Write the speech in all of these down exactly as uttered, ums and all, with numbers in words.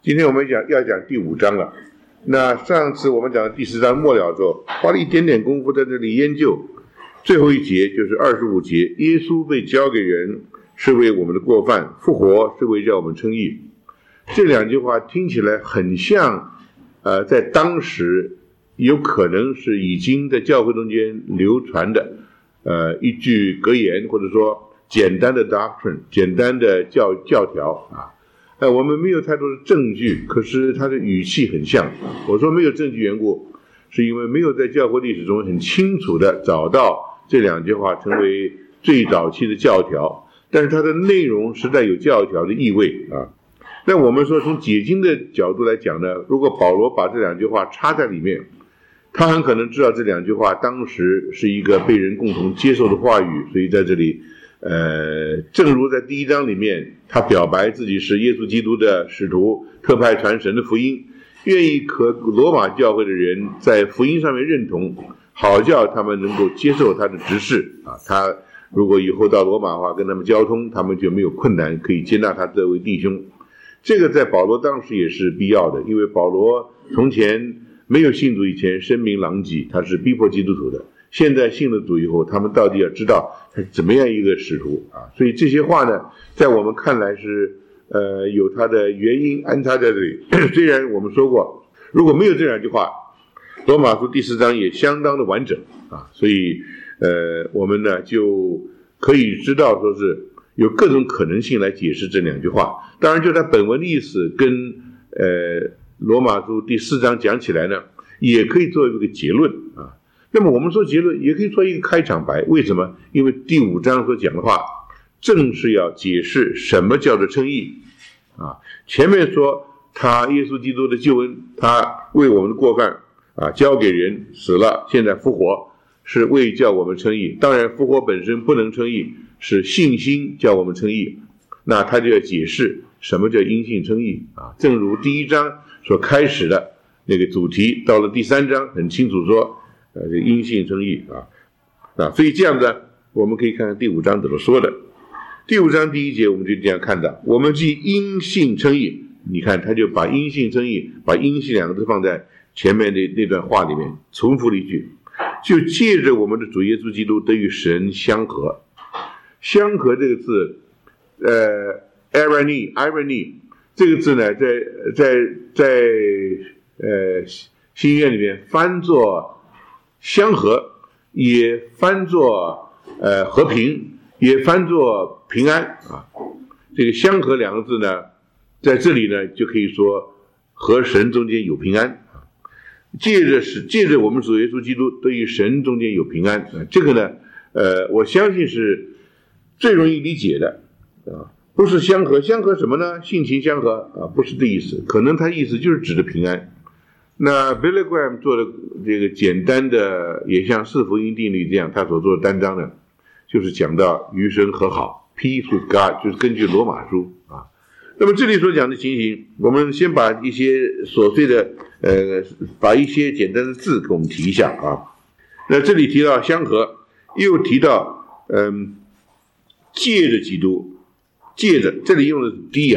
今天我们讲要讲第五章了。那上次我们讲的第四章末了之后，花了一点点功夫在这里研究。最后一节就是二十五节，耶稣被交给人是为我们的过犯，复活是为叫我们称义。这两句话听起来很像，呃，在当时有可能是已经在教会中间流传的，呃，一句格言，或者说简单的 doctrine， 简单的教教条啊。呃，我们没有太多的证据，可是它的语气很像。我说没有证据缘故，是因为没有在教会历史中很清楚的找到这两句话成为最早期的教条，但是它的内容实在有教条的意味啊。那我们说从解经的角度来讲呢，如果保罗把这两句话插在里面，他很可能知道这两句话当时是一个被人共同接受的话语，所以在这里呃，正如在第一章里面他表白自己是耶稣基督的使徒，特派传神的福音，愿意和罗马教会的人在福音上面认同，好叫他们能够接受他的指示啊。他如果以后到罗马的话跟他们交通，他们就没有困难，可以接纳他这位弟兄。这个在保罗当时也是必要的，因为保罗从前没有信主以前声名狼藉，他是逼迫基督徒的，现在信了主以后，他们到底要知道他是怎么样一个使徒啊？所以这些话呢，在我们看来是呃有它的原因安插在这里。虽然我们说过，如果没有这两句话，罗马书第四章也相当的完整啊，所以呃我们呢就可以知道说是有各种可能性来解释这两句话。当然就它本文的意思跟呃罗马书第四章讲起来呢，也可以作为一个结论啊。那么我们说结论也可以做一个开场白，为什么？因为第五章所讲的话正是要解释什么叫做称义啊。前面说他耶稣基督的救恩，他为我们的过犯啊交给人死了，现在复活是为叫我们称义。当然复活本身不能称义，是信心叫我们称义，那他就要解释什么叫因信称义啊。正如第一章所开始的那个主题，到了第三章很清楚说呃，因信称义啊，啊，所以这样呢，我们可以看看第五章怎么说的。第五章第一节我们就这样看到，我们既因信称义，你看他就把因信称义，把因信两个字放在前面的那段话里面，重复了一句，就借着我们的主耶稣基督得与神相合。相合这个字，呃 irony irony 这个字呢，在在在呃新约里面翻作相合，也翻作呃和平，也翻作平安啊。这个相合两个字呢，在这里呢就可以说和神中间有平安啊，借着是借着我们主耶稣基督对于神中间有平安啊。这个呢，呃，我相信是最容易理解的啊。不是相合，相合什么呢？性情相合啊，不是这意思，可能他意思就是指的平安。那 Billy Graham 做的这个简单的，也像四福音定律这样，他所做的单章呢，就是讲到与神和好 ，Peace with God， 就是根据罗马书啊。那么这里所讲的情形，我们先把一些琐碎的，呃，把一些简单的字给我们提一下啊。那这里提到相合，又提到嗯，借着基督，借着，这里用的是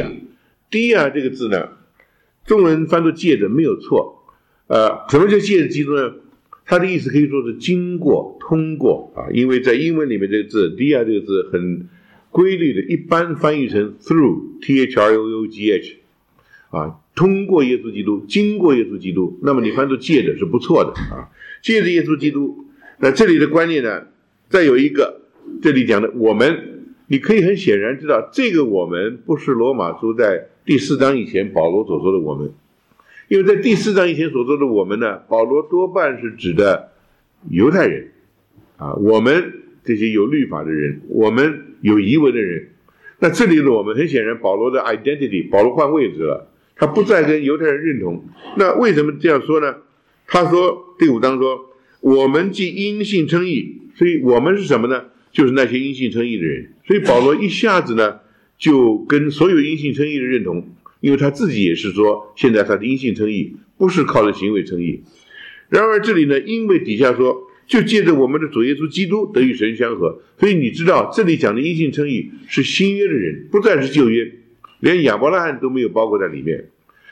dia，dia 这个字呢，中文翻作借着没有错。呃，什么叫借着基督呢？它的意思可以说是经过、通过啊，因为在英文里面这个字 dia 这个字很规律的，一般翻译成 through t h r o u g h 啊，通过耶稣基督，经过耶稣基督，那么你翻作借着是不错的啊，借着耶稣基督。那这里的观念呢，再有一个，这里讲的我们，你可以很显然知道，这个我们不是罗马书在第四章以前保罗所说的我们。因为在第四章以前所说的我们呢，保罗多半是指的犹太人啊，我们这些有律法的人，我们有疑问的人。那这里的我们很显然保罗的 identity， 保罗换位置了，他不再跟犹太人认同。那为什么这样说呢？他说第五章说，我们既因信称义，所以我们是什么呢？就是那些因信称义的人。所以保罗一下子呢就跟所有因信称义的认同，因为他自己也是说，现在他的因信称义不是靠着行为称义。然而这里呢，因为底下说，就借着我们的主耶稣基督得与神相合，所以你知道这里讲的因信称义是新约的人，不再是旧约，连亚伯拉罕都没有包括在里面。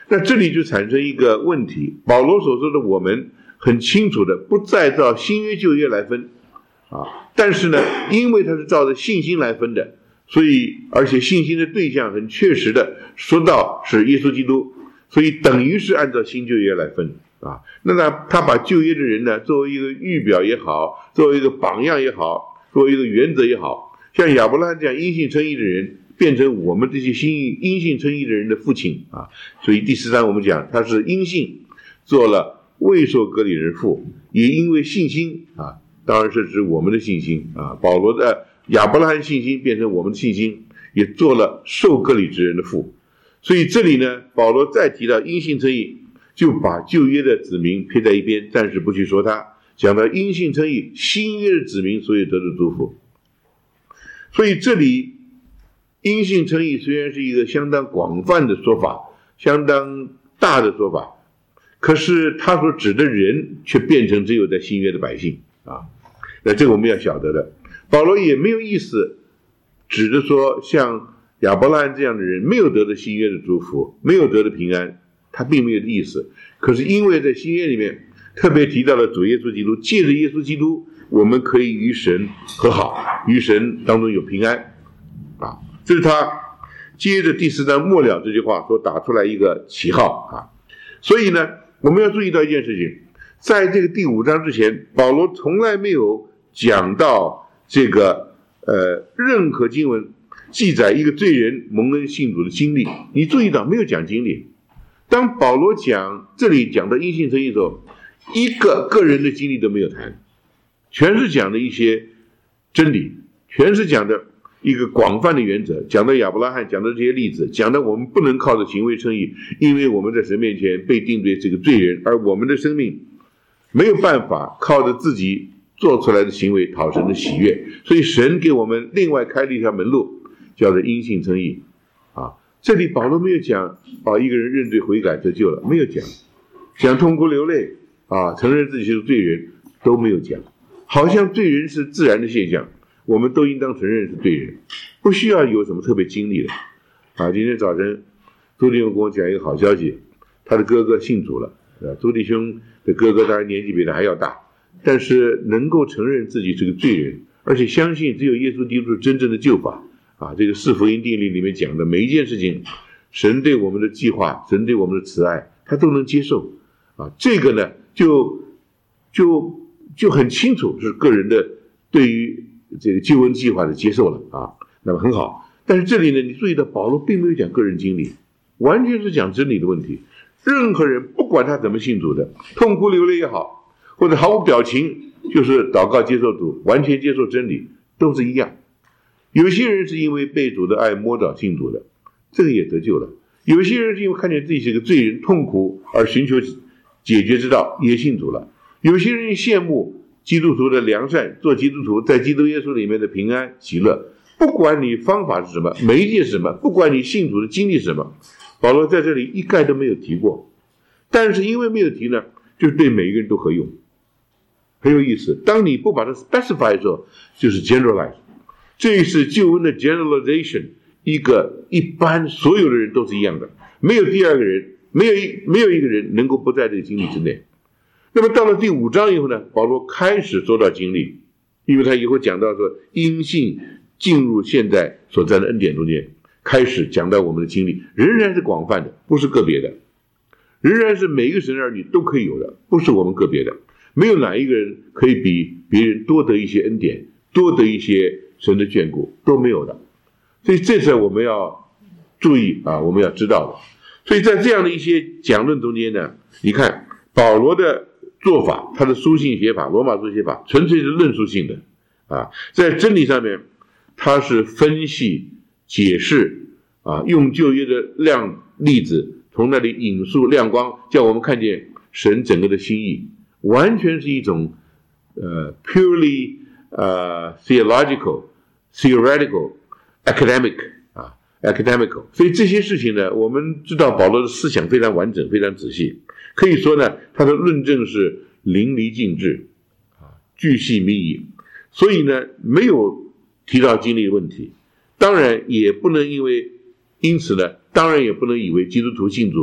那这里就产生一个问题，保罗所说的我们很清楚的不再照新约旧约来分啊，但是呢，因为它是照着信心来分的，所以而且信心的对象很确实的说到是耶稣基督，所以等于是按照新旧约来分啊。那呢，他把旧约的人呢作为一个预表也好，作为一个榜样也好，作为一个原则也好，像亚伯拉罕这样因信称义的人，变成我们这些新因信称义的人的父亲啊。所以第十章我们讲他是因信做了未受割礼人父，也因为信心啊，当然是指我们的信心啊，保罗的亚伯拉罕信心变成我们的信心，也做了受割礼之人的父。所以这里呢，保罗再提到因信称义，就把旧约的子民撇在一边，暂时不去说他，讲到因信称义新约的子民所以得的祝福。所以这里因信称义虽然是一个相当广泛的说法，相当大的说法，可是他所指的人却变成只有在新约的百姓啊。那这个我们要晓得的，保罗也没有意思指着说像亚伯拉罕这样的人没有得的新约的祝福，没有得的平安，他并没有意思。可是因为在新约里面特别提到了主耶稣基督，借着耶稣基督我们可以与神和好，与神当中有平安啊。这是他接着第四章末了这句话所打出来一个旗号啊。所以呢，我们要注意到一件事情，在这个第五章之前，保罗从来没有讲到这个呃任何经文记载一个罪人蒙恩信主的经历。你注意到没有讲经历？当保罗讲这里讲到因信称义的时候，一个个人的经历都没有谈，全是讲的一些真理，全是讲的一个广泛的原则，讲到亚伯拉罕，讲到这些例子，讲到我们不能靠着行为称义，因为我们在神面前被定罪是个罪人，而我们的生命没有办法靠着自己做出来的行为讨神的喜悦，所以神给我们另外开了一条门路，叫做因信称义啊。这里保罗没有讲把一个人认罪悔改得救了，没有讲，讲痛哭流泪啊，承认自己是罪人都没有讲，好像罪人是自然的现象，我们都应当承认是罪人，不需要有什么特别经历的啊。今天早晨朱弟兄跟我讲一个好消息，他的哥哥信主了啊。朱弟兄的哥哥当然年纪比他还要大，但是能够承认自己是个罪人，而且相信只有耶稣基督是真正的救法啊。这个四福音定理里面讲的每一件事情，神对我们的计划，神对我们的慈爱，他都能接受啊。这个呢就就就很清楚是个人的对于这个救恩计划的接受了啊。那么很好，但是这里呢，你注意到保罗并没有讲个人经历，完全是讲真理的问题。任何人不管他怎么信主的，痛哭流泪也好，或者毫无表情，就是祷告接受主，完全接受真理，都是一样。有些人是因为被主的爱摸着信主的，这个也得救了；有些人是因为看见自己是个罪人，痛苦而寻求解决之道，也信主了；有些人羡慕基督徒的良善，做基督徒在基督耶稣里面的平安喜乐。不管你方法是什么，媒介是什么，不管你信主的经历是什么，保罗在这里一概都没有提过。但是因为没有提呢，就是对每一个人都合用，很有意思。当你不把它 specify 的时候，就是 generalize， 这是救恩的 generalization， 一个一般所有的人都是一样的，没有第二个人，没有一没有一个人能够不在这个经历之内。那么到了第五章以后呢，保罗开始说到经历，因为他以后讲到说因信进入现在所在的恩典中间，开始讲到我们的经历，仍然是广泛的，不是个别的，仍然是每一个神的儿女都可以有的，不是我们个别的，没有哪一个人可以比别人多得一些恩典，多得一些神的眷顾，都没有的。所以这是我们要注意啊，我们要知道的。所以在这样的一些讲论中间呢，你看保罗的做法，他的书信写法，罗马书写法纯粹是论述性的啊，在真理上面他是分析解释啊，用旧约的亮例子从那里引述亮光，叫我们看见神整个的心意，完全是一种呃 purely 呃 theological theoretical academic 啊 academical。 所以这些事情呢，我们知道保罗的思想非常完整，非常仔细，可以说呢他的论证是淋漓尽致啊，巨细靡遗，所以呢没有提到经历的问题。当然也不能因为因此呢当然也不能以为基督徒信主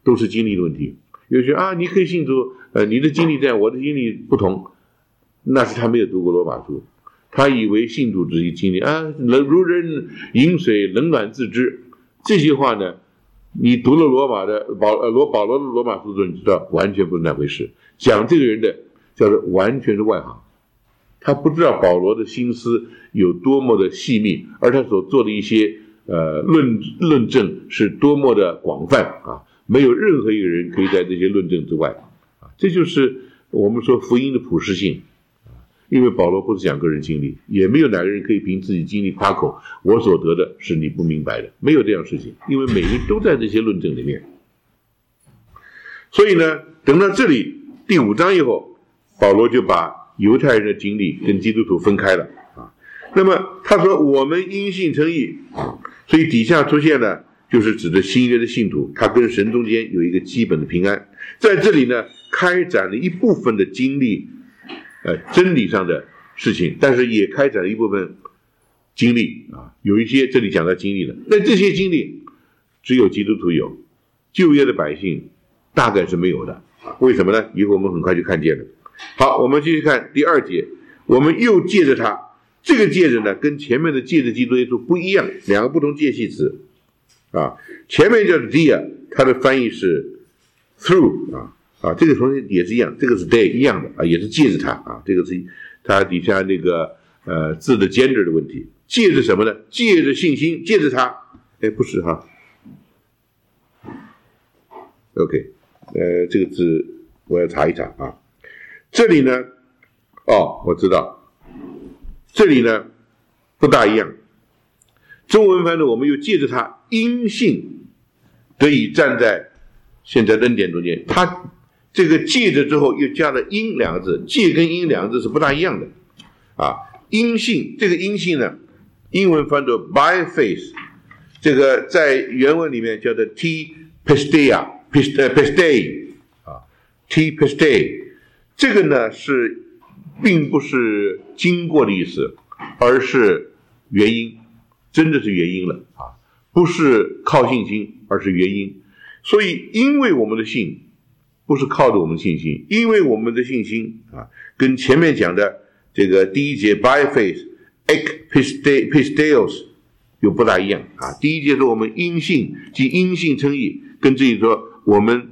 都是经历的问题。有些啊，你可以信主，呃，你的经历这样，我的经历不同，那是他没有读过罗马书，他以为信主只是经历啊，冷如人饮水，冷暖自知。这些话呢，你读了罗马的保呃罗保罗的罗马书之后，你知道完全不是那回事。讲这个人的叫做完全是外行，他不知道保罗的心思有多么的细密，而他所做的一些呃论论证是多么的广泛啊。没有任何一个人可以在这些论证之外，啊，这就是我们说福音的普适性，因为保罗不是讲个人经历，也没有哪个人可以凭自己经历夸口，我所得的是你不明白的，没有这样的事情，因为每个人都在这些论证里面。所以呢，等到这里第五章以后，保罗就把犹太人的经历跟基督徒分开了啊。那么他说我们因信称义，所以底下出现了。就是指的新约的信徒，他跟神中间有一个基本的平安，在这里呢开展了一部分的经历，呃真理上的事情，但是也开展了一部分经历啊，有一些这里讲到经历了，那这些经历只有基督徒有，旧约的百姓大概是没有的啊，为什么呢？以后我们很快就看见了。好，我们继续看第二节，我们又借着他，这个借着呢跟前面的借着基督耶稣不一样，两个不同介系词。啊，前面叫 via， 它的翻译是 through 啊啊，这个同学也是一样，这个是 day 一样的啊，也是借着它啊，这个是它底下那个呃字的 gender 的问题，借着什么呢？借着信心，借着它，哎，不是哈 ，OK， 呃，这个字我要查一查啊，这里呢，哦，我知道，这里呢不大一样。中文翻的我们又借着他因信得以站在现在恩典中间，他这个借着之后又加了因两个字，借跟因两个字是不大一样的啊。因信，这个因信呢，英文翻作 by faith， 这个在原文里面叫做 t pisteia pistei 啊 t pistei， 这个呢是并不是经过的意思，而是原因。真的是原因了啊，不是靠信心，而是原因。所以，因为我们的信不是靠着我们的信心，因为我们的信心啊，跟前面讲的这个第一节 by faith ek pisteos 有不大一样啊。第一节说我们因信即因信称义，跟这里说我们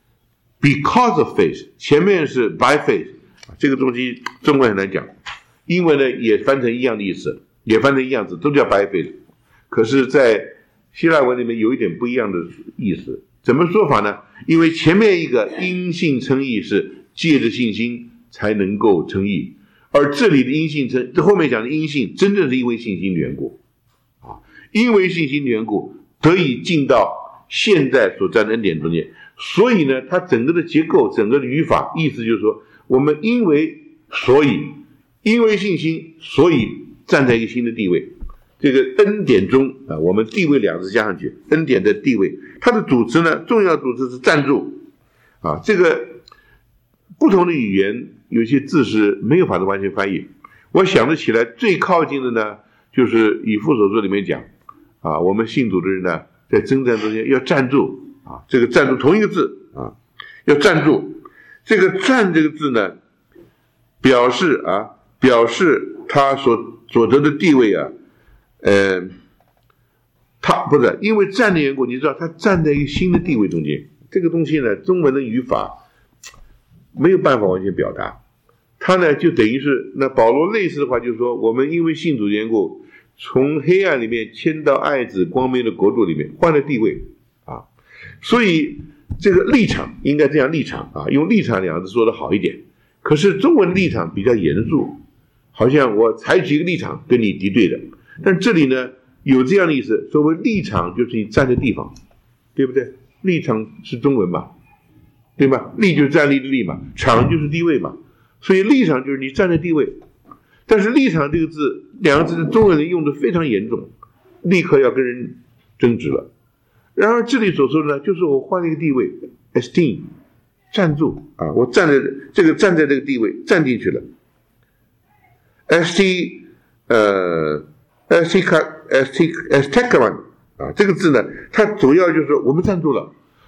because of faith， 前面是 by faith， 这个东西中文很难讲，英文呢也翻成一样的意思。也翻成一样子，都叫白费的。可是，在希腊文里面有一点不一样的意思。怎么说法呢？因为前面一个因信称义是借着信心才能够称义，而这里的因信称，这后面讲的因信，真正是因为信心的缘故啊，因为信心的缘故得以进到现在所在的恩典中间。所以呢，它整个的结构、整个的语法，意思就是说，我们因为所以，因为信心，所以。站在一个新的地位，这个恩典中啊，我们地位两个字加上去，恩典的地位，它的主词呢，重要主词是站住啊。这个不同的语言有些字是没有法子完全翻译。我想得起来最靠近的呢，就是以弗所书里面讲啊，我们信主的人呢，在征战中间要站住啊，这个站住同一个字啊，要站住。这个站这个字呢，表示啊，表示他所所得的地位啊，呃，他不是因为站的缘故，你知道他站在一个新的地位中间，这个东西呢，中文的语法没有办法完全表达。他呢就等于是那保罗类似的话，就是说我们因为信主缘故，从黑暗里面迁到爱子光明的国度里面，换了地位啊，所以这个立场应该这样立场啊，用立场两个字说的好一点。可是中文立场比较严肃。好像我采取一个立场跟你敌对的，但这里呢有这样的意思，所谓立场就是你站的地方，对不对？立场是中文嘛，对吧？立就是站立的立嘛，场就是地位嘛，所以立场就是你站的地位。但是立场这个字，两个字的中文人用的非常严重，立刻要跟人争执了。然而这里所说的呢，就是我换了一个地位 ，esteem， 站住啊，我站在这个站在这个地位站进去了。st 呃 st st st 啊，这个字呢，它主要就是说我们站住了，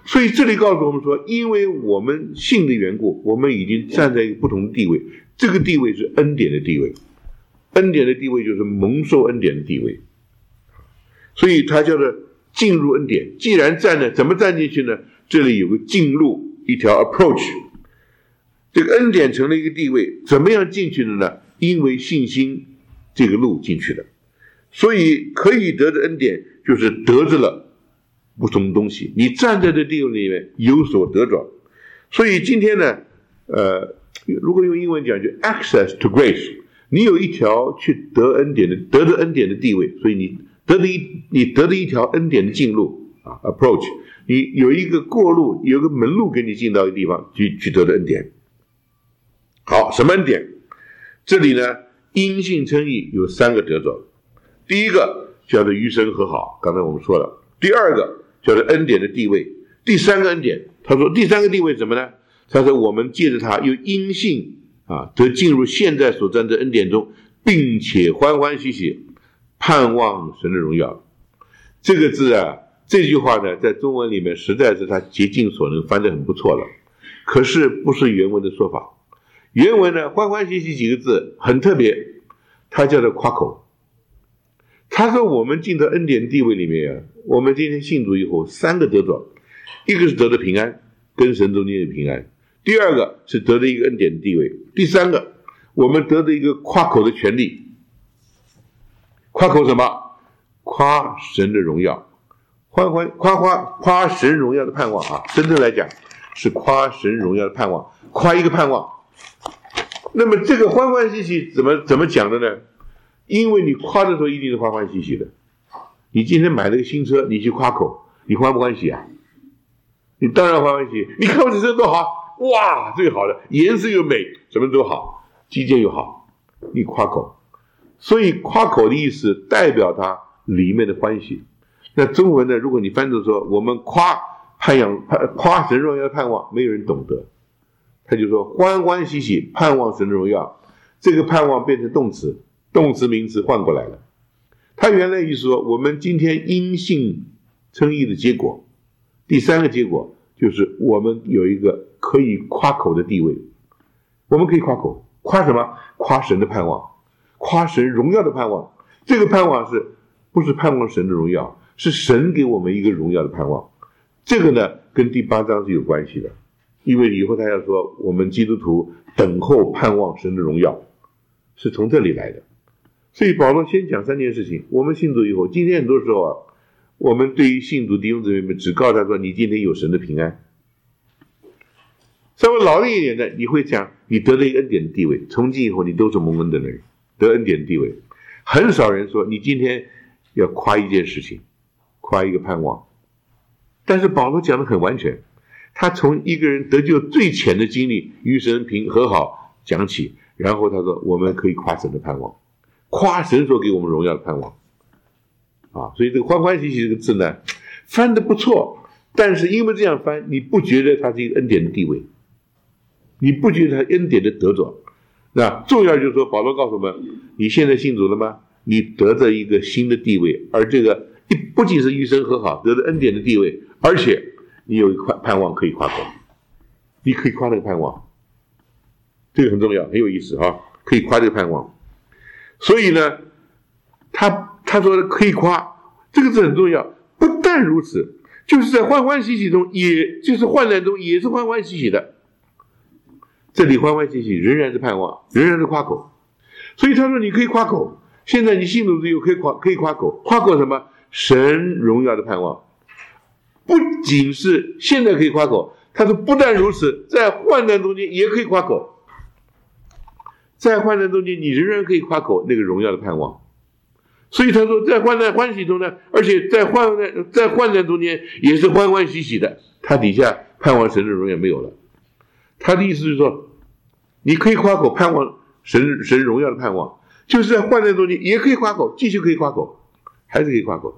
所以这里告诉我们说，因为我们信的缘故，我们已经站在一个不同的地位，这个地位是恩典的地位，恩典的地位就是蒙受恩典的地位，所以它叫做进入恩典。既然站了，怎么站进去呢？这里有个进入一条 approach， 这个恩典成了一个地位，怎么样进去的呢？因为信心这个路进去的，所以可以得的恩典就是得着了不同东西，你站在这地位里面有所得着。所以今天呢，呃，如果用英文讲就 access to grace， 你有一条去得恩典的得着恩典的地位，所以你得的一你得的一条恩典的进路啊 approach， 你有一个过路，有一个门路给你进到一个地方去去得的恩典。好，什么恩典？这里呢，因信称义有三个得着，第一个叫做与神和好，刚才我们说了，第二个叫做恩典的地位，第三个恩典，他说第三个地位什么呢？他说我们借着他又因信啊，得进入现在所站的恩典中，并且欢欢喜喜盼望神的荣耀。这个字啊，这句话呢，在中文里面实在是他竭尽所能翻得很不错了，可是不是原文的说法。原文呢，欢欢喜喜几个字很特别，它叫做夸口。他说我们进到恩典地位里面啊，我们今天信主以后三个得着，一个是得的平安，跟神中间的平安，第二个是得的一个恩典的地位，第三个我们得的一个夸口的权利。夸口什么？夸神的荣耀，欢欢夸夸夸神荣耀的盼望啊！真正来讲是夸神荣耀的盼望，夸一个盼望。那么这个欢欢喜喜怎么怎么讲的呢？因为你夸的时候一定是欢欢喜喜的。你今天买了个新车，你去夸口，你欢不欢喜啊？你当然欢欢喜。你看我这车多好，哇，最好的，颜色又美，什么都好，机件又好，你夸口。所以夸口的意思代表它里面的欢喜。那中文呢，如果你翻译说我们夸盼望夸神荣耀的盼望，没有人懂得。他就说欢欢喜喜盼望神的荣耀，这个盼望变成动词，动词名词换过来了。他原来意思说我们今天因信称义的结果，第三个结果就是我们有一个可以夸口的地位。我们可以夸口，夸什么？夸神的盼望，夸神荣耀的盼望。这个盼望是不是盼望神的荣耀？是神给我们一个荣耀的盼望。这个呢跟第八章是有关系的，因为以后他要说我们基督徒等候盼望神的荣耀，是从这里来的。所以保罗先讲三件事情。我们信主以后，今天很多时候啊，我们对于信主弟兄姊妹们只告诉他说你今天有神的平安。稍微老练一点的，你会讲你得了一个恩典的地位，从今以后你都是蒙恩的人，得恩典的地位。很少人说你今天要夸一件事情，夸一个盼望。但是保罗讲得很完全，他从一个人得救最浅的经历与神平和好讲起，然后他说我们可以夸神的盼望，夸神所给我们荣耀的盼望啊。所以这个欢欢喜喜这个字呢翻得不错，但是因为这样翻，你不觉得它是一个恩典的地位，你不觉得它恩典的得着。那重要就是说保罗告诉我们，你现在信主了吗？你得着一个新的地位，而这个不仅是与神和好，得着恩典的地位，而且你有一块盼望可以夸口，你可以夸这个盼望，这个很重要，很有意思哈，可以夸这个盼望。所以呢，他他说的可以夸，这个字很重要。不但如此，就是在欢欢喜喜中，也就是患难中也是欢欢喜喜的。这里欢欢喜喜仍然是盼望，仍然是夸口。所以他说你可以夸口，现在你信主之后可以夸可以夸口，夸口什么？神荣耀的盼望。不仅是现在可以夸口，他说不但如此，在患难中间也可以夸口，在患难中间你仍然可以夸口那个荣耀的盼望。所以他说在患难欢喜中呢，而且在患难在患难中间也是欢欢喜喜的。他底下盼望神的荣耀没有了，他的意思是说你可以夸口盼望神神荣耀的盼望，就是在患难中间也可以夸口，继续可以夸口，还是可以夸口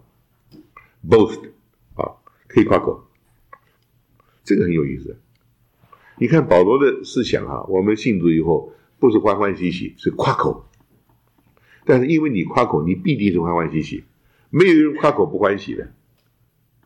boast 啊，可以夸口。这个很有意思。你看保罗的思想啊，我们信主以后不是欢欢喜喜，是夸口。但是因为你夸口，你必定是欢欢喜喜，没有人夸口不欢喜的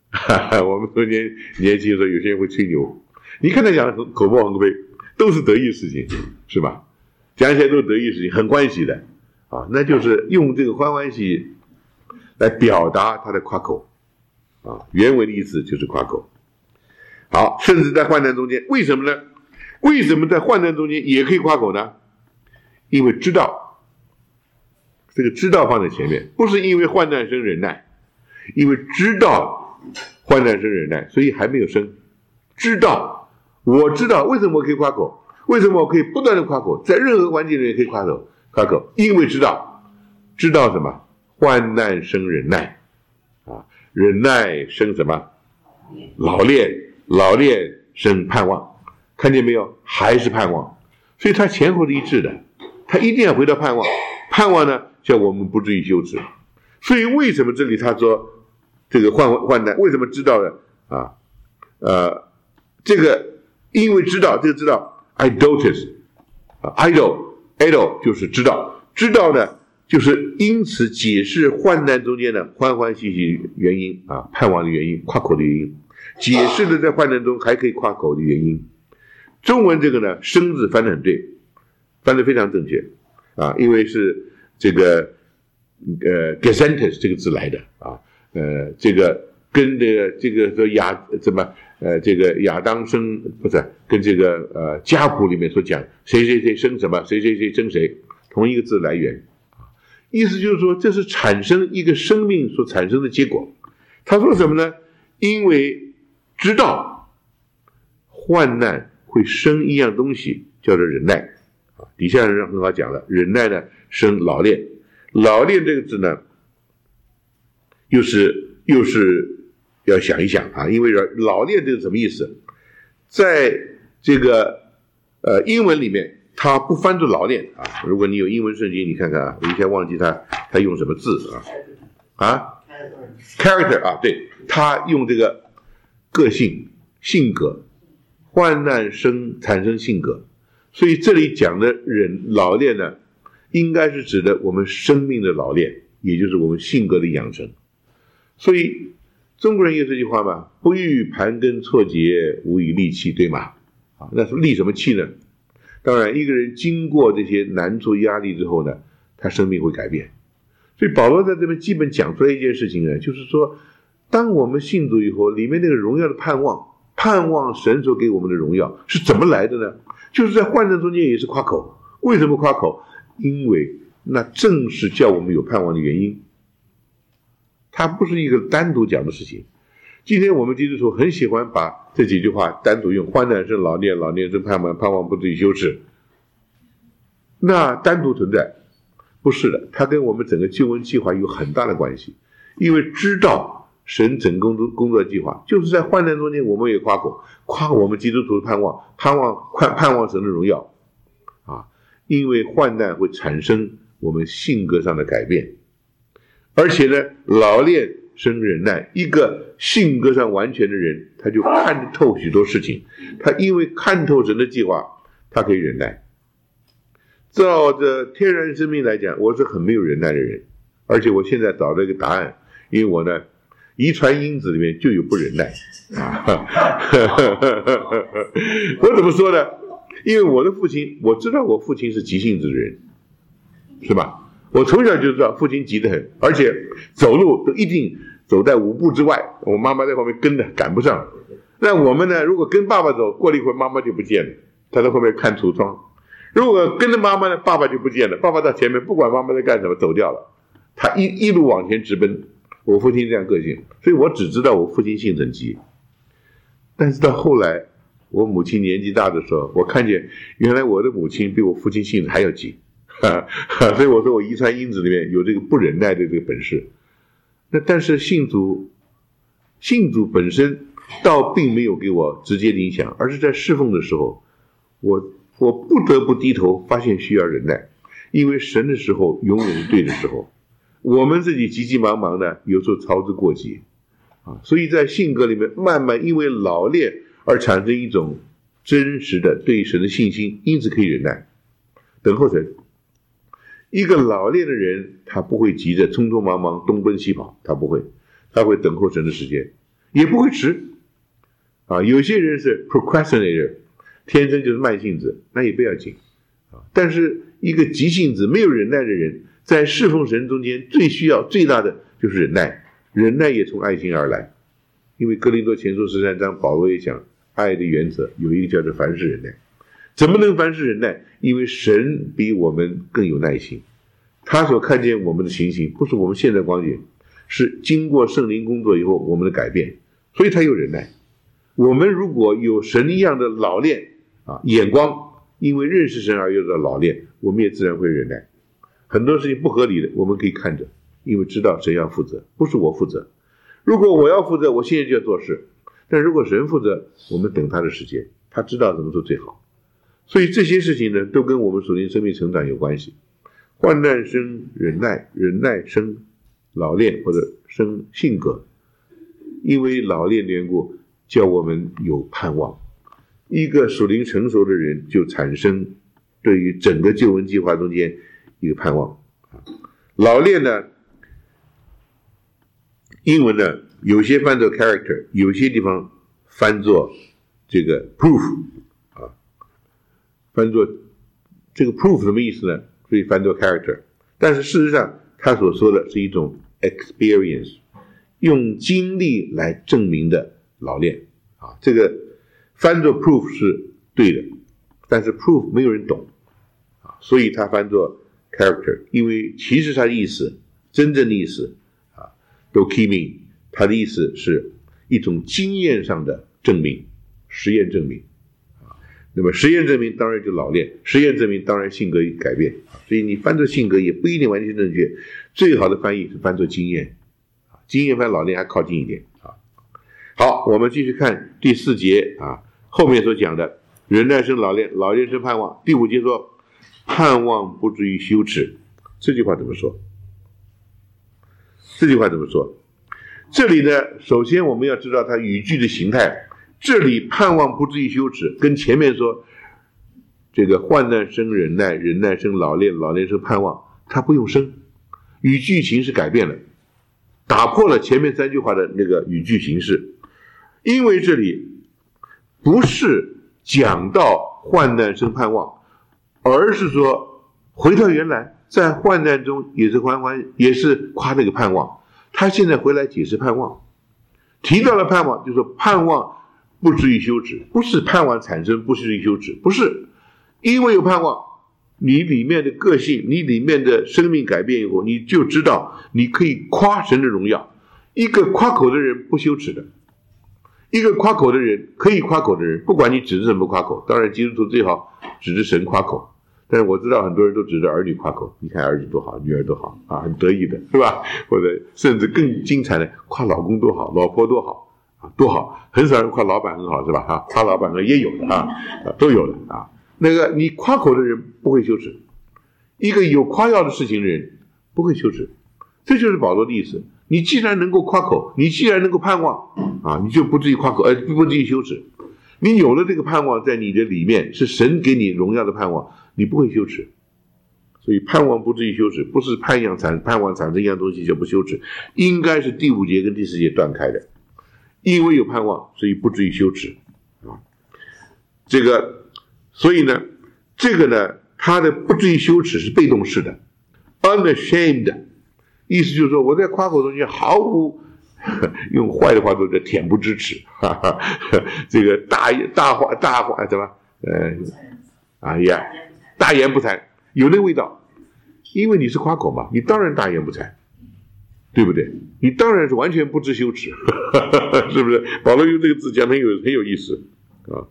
我们中间年轻的时候，有些人会吹牛，你看他讲的口沫横飞，都是得意事情，是吧？讲起来都是得意事情，很欢喜的啊，那就是用这个欢欢喜来表达他的夸口啊，原文的意思就是夸口。好，甚至在患难中间，为什么呢？为什么在患难中间也可以夸口呢？因为知道，这个知道放在前面，不是因为患难生忍耐，因为知道患难生忍耐，所以还没有生。知道，我知道为什么我可以夸口，为什么我可以不断的夸口，在任何环境里也可以夸口，夸口，因为知道，知道什么？患难生忍耐，啊，忍耐生什么？老练，老练生盼望，看见没有？还是盼望，所以它前后是一致的，它一定要回到盼望，盼望呢，叫我们不至于羞耻。所以为什么这里他说这个患患难，为什么知道呢？啊，呃，这个因为知道，这个知道 idotus 啊 idol idol 就是知道，知道呢就是因此解释患难中间的欢欢喜喜原因啊，盼望的原因，夸口的原因，解释的在患难中还可以夸口的原因。中文这个呢，生字翻得很对，翻得非常正确啊，因为是这个呃 gesentus 这个字来的啊，呃，这个跟这个这个说亚怎么呃这个亚当生不是跟这个呃家谱里面所讲谁谁谁生什么，谁谁谁生谁，同一个字来源，意思就是说这是产生一个生命所产生的结果。他说什么呢？因为知道患难会生一样东西，叫做忍耐。底下人很好讲了，忍耐呢生老练，老练这个字呢，又是又是要想一想啊，因为老练这个什么意思？在这个呃英文里面，它不翻作老练啊。如果你有英文圣经，你看看啊，我一下忘记它它用什么字啊啊 ，character 啊，对，它用这个个性性格。患难生产生性格，所以这里讲的人老练呢，应该是指的我们生命的老练，也就是我们性格的养成。所以中国人有这句话嘛，不遇盘根错节，无以利气，对吗？啊，那是利什么气呢？当然，一个人经过这些难处压力之后呢，他生命会改变。所以保罗在这边基本讲出来一件事情呢，就是说，当我们信主以后，里面那个荣耀的盼望。盼望神所给我们的荣耀是怎么来的呢？就是在患难中间也是夸口。为什么夸口？因为那正是叫我们有盼望的原因。它不是一个单独讲的事情。今天我们基督徒很喜欢把这几句话单独用，患难生老练，老练生盼望，盼望不至于羞耻。那单独存在，不是的，它跟我们整个救恩计划有很大的关系。因为知道神整工作工作计划，就是在患难中间，我们也夸口，夸我们基督徒的盼望，盼望盼望神的荣耀啊！因为患难会产生我们性格上的改变，而且呢，老练生忍耐。一个性格上完全的人，他就看得透许多事情，他因为看透神的计划，他可以忍耐。照着天然生命来讲，我是很没有忍耐的人，而且我现在找了一个答案，因为我呢。遗传因子里面就有不忍耐啊！我怎么说呢？因为我的父亲，我知道我父亲是急性子的人，是吧？我从小就知道父亲急得很，而且走路都一定走在五步之外，我妈妈在后面跟着赶不上。那我们呢？如果跟爸爸走，过了一会儿妈妈就不见了，他在后面看橱窗；如果跟着妈妈呢，爸爸就不见了，爸爸在前面不管妈妈在干什么走掉了，他一一路往前直奔。我父亲这样个性，所以我只知道我父亲性很急。但是到后来我母亲年纪大的时候，我看见原来我的母亲比我父亲性子还要急，所以我说我遗传因子里面有这个不忍耐的这个本事。那但是信主信主本身倒并没有给我直接的影响，而是在侍奉的时候，我我不得不低头，发现需要忍耐，因为神的时候永远是对的时候。我们自己急急忙忙的，有时候操之过急啊，所以在性格里面慢慢因为老练而产生一种真实的对神的信心，因此可以忍耐等候神。一个老练的人，他不会急着匆匆忙忙东奔西跑，他不会，他会等候神的时间， 也不会迟啊。有些人是 procrastinator， 天生就是慢性子，那也不要紧啊。但是一个急性子没有忍耐的人，在侍奉神中间最需要最大的就是忍耐，忍耐也从爱心而来。因为哥林多前书十三章保罗也讲，爱的原则有一个叫做凡事忍耐。怎么能凡事忍耐？因为神比我们更有耐心，他所看见我们的情形不是我们现在光景，是经过圣灵工作以后我们的改变，所以他有忍耐。我们如果有神一样的老练啊眼光，因为认识神而有的老练，我们也自然会忍耐。很多事情不合理的我们可以看着，因为知道神要负责，不是我负责。如果我要负责，我现在就要做事，但如果神负责，我们等他的时间，他知道怎么做最好。所以这些事情呢，都跟我们属灵生命成长有关系。患难生忍耐，忍耐生老练或者生性格，因为老练的缘故，叫我们有盼望。一个属灵成熟的人，就产生对于整个救恩计划中间一个盼望。老练呢，英文呢，有些翻作 character， 有些地方翻作这个 proof 啊，翻作这个 proof 什么意思呢？所以翻作 character， 但是事实上他所说的是一种 experience， 用经历来证明的老练啊，这个翻作 proof 是对的，但是 proof 没有人懂啊，所以他翻作 character， 因为其实他的意思，真正的意思啊，都 key mean， 他的意思是一种经验上的证明，实验证明。那么实验证明当然就老练，实验证明当然性格改变，所以你翻作性格也不一定完全正确，最好的翻译是翻作经验，经验翻老练还靠近一点啊。好，我们继续看第四节啊，后面所讲的忍耐生老练，老练生盼望。第五节说盼望不至于羞耻，这句话怎么说？这句话怎么说？这里呢，首先我们要知道它语句的形态。这里盼望不至于羞耻，跟前面说这个患难生忍耐，忍耐生老练，老练生盼望，它不用生，语句形式改变了，打破了前面三句话的那个语句形式。因为这里不是讲到患难生盼望，而是说回到原来，在患难中也是欢欢，也是夸那个盼望。他现在回来解释盼望，提到了盼望，就是说盼望不至于羞耻，不是盼望产生不至于羞耻，不是，因为有盼望，你里面的个性，你里面的生命改变以后，你就知道你可以夸神的荣耀。一个夸口的人不羞耻的，一个夸口的人，可以夸口的人，不管你指着什么夸口，当然基督徒最好指着神夸口，但是我知道很多人都指着儿女夸口，你看儿子多好，女儿多好啊，很得意的是吧？或者甚至更精彩的夸老公多好，老婆多好啊，多好，很少人夸老板很好是吧？啊，夸老板也有的啊，都有的啊。那个你夸口的人不会羞耻，一个有夸耀的事情的人不会羞耻，这就是保罗的意思。你既然能够夸口，你既然能够盼望啊，你就不至于夸口，呃，不至于羞耻。你有了这个盼望在你的里面，是神给你荣耀的盼望，你不会羞耻。所以盼望不至于羞耻，不是盼望产盼望产生一样东西就不羞耻，应该是第五节跟第四节断开的。因为有盼望，所以不至于羞耻啊。这个，所以呢，这个呢，他的不至于羞耻是被动式的 ，unashamed， 意思就是说我在夸口中间毫无，用坏的话说叫恬不知耻，哈哈，这个大大话大话怎么，呃，啊呀，大言不惭，有那个味道，因为你是夸口嘛，你当然大言不惭。对不对？你当然是完全不知羞耻，是不是？保罗用这个字讲得很有很有意思啊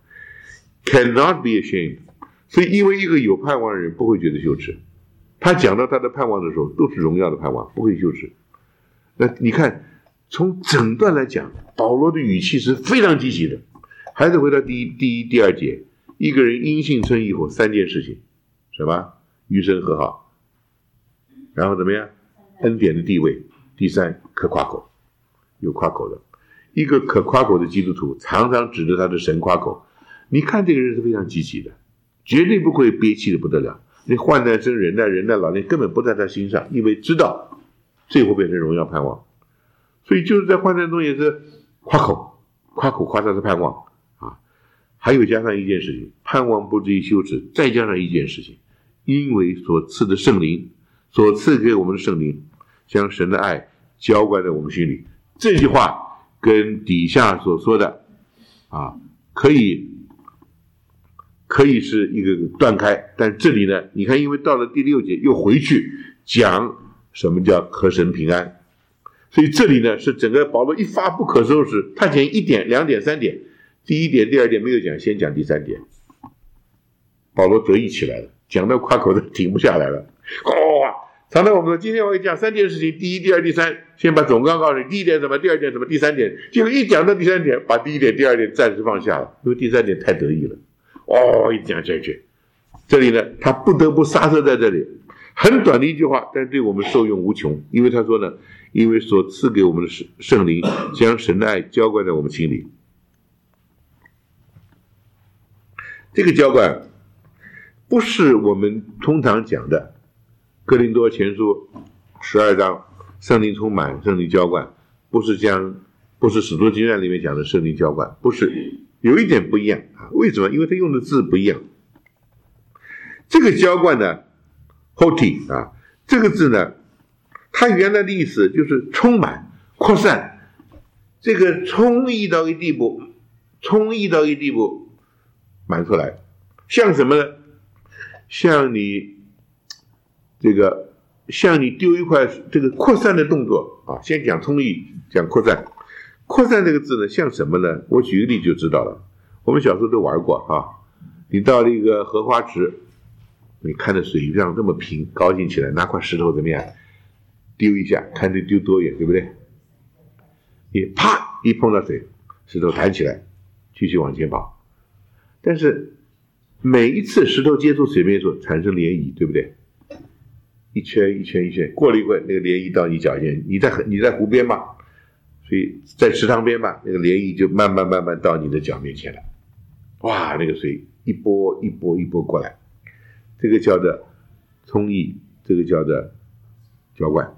，cannot be ashamed。所以，因为一个有盼望的人不会觉得羞耻，他讲到他的盼望的时候，都是荣耀的盼望，不会羞耻。那你看，从整段来讲，保罗的语气是非常积极的。还是回到第一、第一、第二节，一个人因信称义后，三件事情，什么？与神和好，然后怎么样？恩典的地位。第三，可夸口，有夸口的，一个可夸口的基督徒，常常指着他的神夸口。你看这个人是非常积极的，绝对不会憋气的不得了。那患难生忍耐，忍耐老练根本不在他心上，因为知道最后变成荣耀盼望。所以就是在患难中也是夸口，夸口夸他的盼望啊，还有加上一件事情，盼望不至于羞耻，再加上一件事情，因为所赐的圣灵，所赐给我们的圣灵，将神的爱浇灌在我们心里。这句话跟底下所说的啊，可以可以是一个断开，但这里呢，你看，因为到了第六节又回去讲什么叫和神平安，所以这里呢是整个保罗一发不可收拾，他讲一点、两点、三点，第一点、第二点没有讲，先讲第三点，保罗得意起来了，讲到夸口的停不下来了，哇！常常我们说，今天我会讲三件事情，第一、第二、第三，先把总纲告诉你，第一点什么，第二点什么，第三点，结果一讲到第三点，把第一点、第二点暂时放下了，因为第三点太得意了，哦，一讲下去，这里呢，他不得不刹车在这里，很短的一句话，但是对我们受用无穷，因为他说呢，因为所赐给我们的圣灵，将神的爱浇灌在我们心里，这个浇灌不是我们通常讲的哥林多前书十二章圣灵充满，圣灵浇灌，不是将不是使徒经验里面讲的圣灵浇灌，不是，有一点不一样啊。为什么？因为他用的字不一样。这个浇灌呢 hoti 啊，这个字呢，它原来的意思就是充满、扩散，这个充溢到一地步，充溢到一地步满出来，像什么呢？像你这个像你丢一块这个扩散的动作啊，先讲充溢，讲扩散。扩散这个字呢，像什么呢？我举个例就知道了。我们小时候都玩过啊，你到了一个荷花池，你看着水上这么平，高兴起来，拿块石头怎么样？丢一下，看这丢多远，对不对？你啪一碰到水，石头弹起来，继续往前跑。但是每一次石头接触水面的时候产生涟漪，对不对？一圈一圈一圈，过了一会儿，那个涟漪到你脚尖，你在你在湖边嘛，所以在池塘边嘛，那个涟漪就慢慢慢慢到你的脚面前了。哇，那个水一波一波一波过来，这个叫做充溢，这个叫做浇灌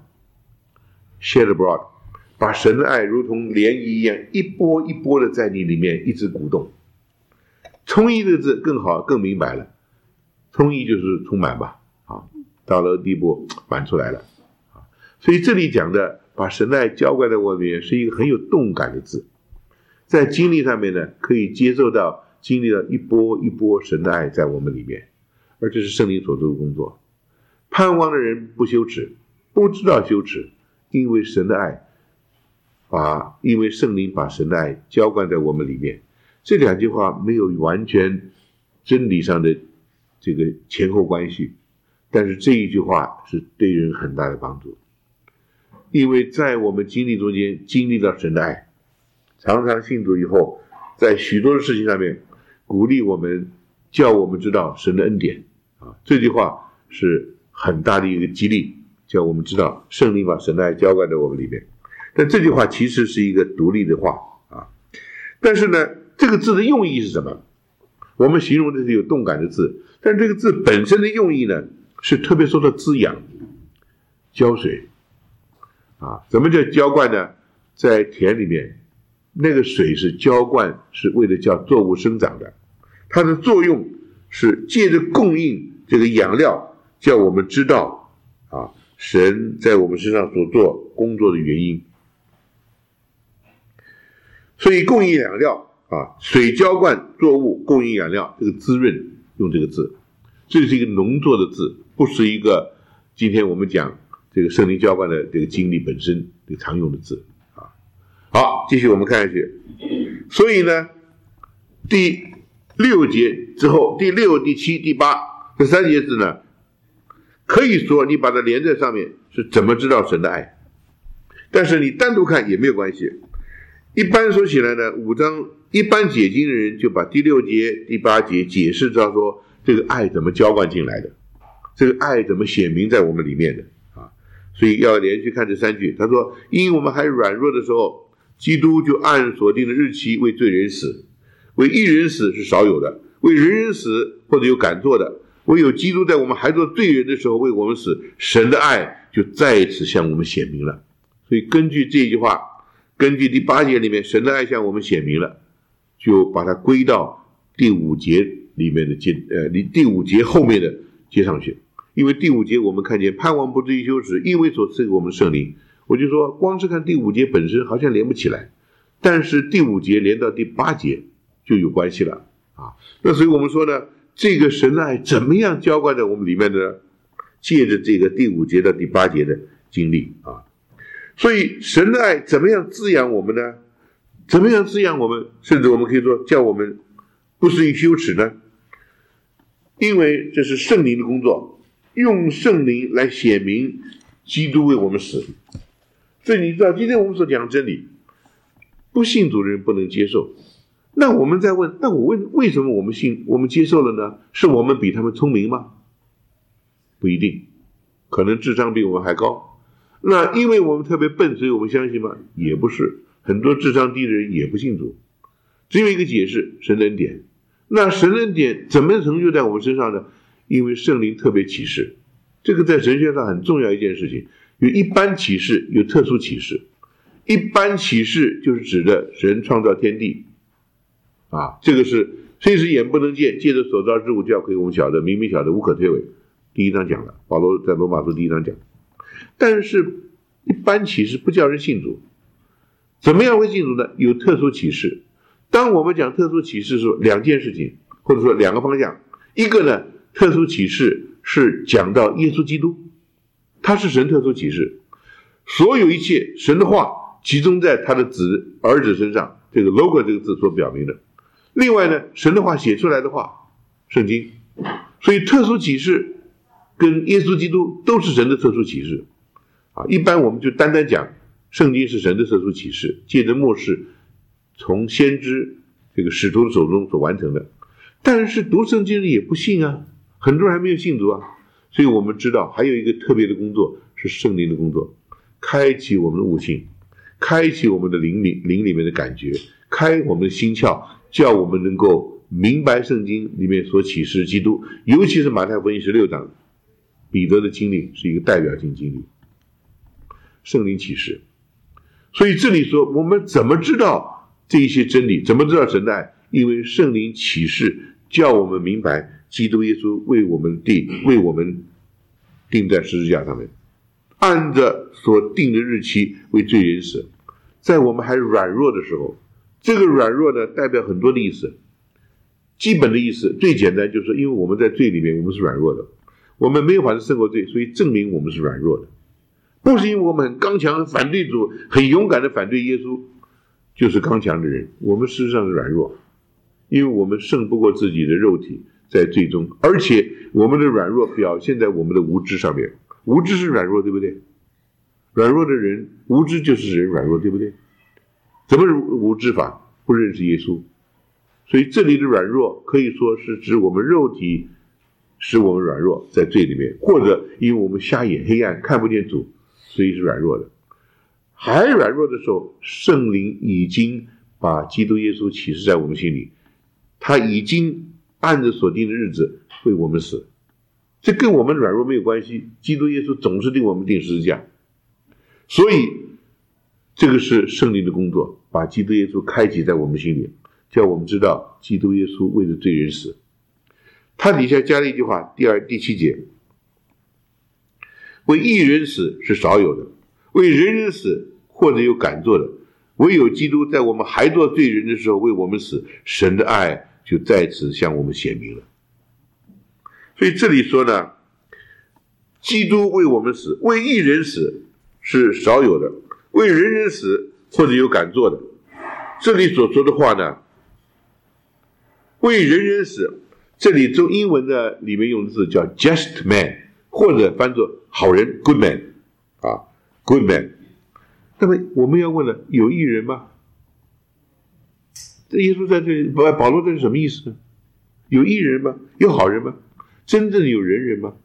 shed abroad， 把神的爱如同涟漪一样，一波一波的在你里面一直鼓动。充溢这个字更好更明白了，充溢就是充满吧，啊，到了地步满出来了，啊，所以这里讲的把神的爱浇灌在我里面是一个很有动感的字，在经历上面呢，可以接受到经历了一波一波神的爱在我们里面，而这是圣灵所做的工作。盼望的人不羞耻，不知道羞耻，因为神的爱把因为圣灵把神的爱浇灌在我们里面。这两句话没有完全真理上的这个前后关系，但是这一句话是对人很大的帮助，因为在我们经历中间经历到神的爱，常常信主以后，在许多的事情上面鼓励我们，叫我们知道神的恩典啊，这句话是很大的一个激励，叫我们知道圣灵把神的爱浇灌在我们里面。但这句话其实是一个独立的话啊，但是呢，这个字的用意是什么？我们形容这是有动感的字，但这个字本身的用意呢，是特别受到滋养、浇水啊。怎么叫浇灌呢？在田里面，那个水是浇灌，是为了叫作物生长的，它的作用是借着供应这个养料，叫我们知道啊，神在我们身上所做工作的原因。所以供应养料啊，水浇灌作物，供应养料，这个滋润用这个字，这是一个农作的字，不是一个今天我们讲这个圣灵浇灌的这个经历本身这个常用的字啊。好，继续我们看下去。所以呢，第六节之后，第六、第七、第八这三节字呢，可以说你把它连在上面是怎么知道神的爱，但是你单独看也没有关系。一般说起来呢，五章一般解经的人就把第六节、第八节解释到说这个爱怎么浇灌进来的，这个爱怎么显明在我们里面的啊，所以要连续看这三句。他说，因我们还软弱的时候，基督就按所定的日期为罪人死，为义人死是少有的，为人人死或者有敢做的，唯有基督在我们还做罪人的时候为我们死，神的爱就再一次向我们显明了。所以根据这句话， 根据第八节里面神的爱向我们显明了，就把它归到第五节里面的接呃第五节后面的接上去。因为第五节我们看见盼望不至于羞耻，因为所赐给我们圣灵。我就说光是看第五节本身好像连不起来，但是第五节连到第八节就有关系了啊。那所以我们说呢，这个神的爱怎么样浇灌在我们里面呢？借着这个第五节到第八节的经历啊，所以神的爱怎么样滋养我们呢？怎么样滋养我们？甚至我们可以说叫我们不至于羞耻呢？因为这是圣灵的工作，用圣灵来显明基督为我们死。所以你知道今天我们所讲真理，不信主的人不能接受。那我们再问，那我问为什么我们信我们接受了呢？是我们比他们聪明吗？不一定，可能智商比我们还高。那因为我们特别笨，所以我们相信吗？也不是，很多智商低的人也不信主。只有一个解释，神的恩典。那神的恩典怎么成就在我们身上呢？因为圣灵特别启示，这个在神学上很重要一件事情。有一般启示，有特殊启示。一般启示就是指的神创造天地啊，这个是虽是眼不能见，借着所造之物教诲我们晓得，明明晓得，无可推诿。第一章讲了，保罗在罗马书第一章讲。但是一般启示不叫人信主。怎么样会信主呢？有特殊启示。当我们讲特殊启示的时候，两件事情，或者说两个方向。一个呢，特殊启示是讲到耶稣基督，他是神特殊启示，所有一切神的话集中在他的子儿子身上，这个 logo 这个字所表明的。另外呢，神的话写出来的话，圣经。所以特殊启示跟耶稣基督都是神的特殊启示啊。一般我们就单单讲圣经是神的特殊启示，借着末世从先知这个使徒的手中所完成的。但是读圣经的也不信啊，很多人还没有信主啊。所以我们知道还有一个特别的工作是圣灵的工作，开启我们的悟性，开启我们的灵里灵里面的感觉，开我们的心窍，叫我们能够明白圣经里面所启示基督。尤其是马太福音十六章彼得的经历是一个代表性经历，圣灵启示。所以这里说我们怎么知道这一些真理，怎么知道神的爱？因为圣灵启示叫我们明白基督耶稣为我们定为我们钉在十字架上面，按着所定的日期为罪人死。在我们还软弱的时候，这个软弱呢代表很多的意思。基本的意思最简单就是因为我们在罪里面我们是软弱的，我们没有法子胜过罪，所以证明我们是软弱的。不是因为我们很刚强很反对主，很勇敢的反对耶稣就是刚强的人，我们事实上是软弱，因为我们胜不过自己的肉体在最终，而且我们的软弱表现在我们的无知上面。无知是软弱，对不对？软弱的人，无知就是人软弱，对不对？怎么无知法？不认识耶稣。所以这里的软弱可以说是指我们肉体使我们软弱在罪里面，或者因为我们瞎眼黑暗看不见主，所以是软弱的。还软弱的时候，圣灵已经把基督耶稣启示在我们心里，他已经按着所定的日子为我们死。这跟我们软弱没有关系，基督耶稣总是定我们定十字架。所以这个是圣灵的工作，把基督耶稣开启在我们心里，叫我们知道基督耶稣为了罪人死。他底下加了一句话，第二第七节，为义人死是少有的，为人人死或者有敢做的，唯有基督在我们还做罪人的时候为我们死，神的爱就在此向我们显明了。所以这里说呢，基督为我们死，为义人死是少有的，为人人死或者有敢做的。这里所说的话呢，为人人死，这里中英文的里面用的字叫 just man， 或者翻作好人 good man 啊 good man。 那么我们要问了，有义人吗？这耶稣在这里，保罗这是什么意思呢？有义人吗？有好人吗？真正有仁人吗？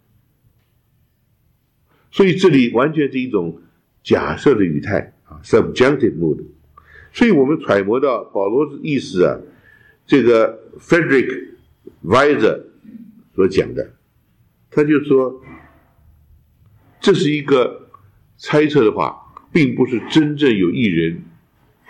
所以这里完全是一种假设的语态啊 subjunctive mood。 所以我们揣摩到保罗的意思啊，这个 Frederick Weiser 所讲的，他就说这是一个猜测的话，并不是真正有义人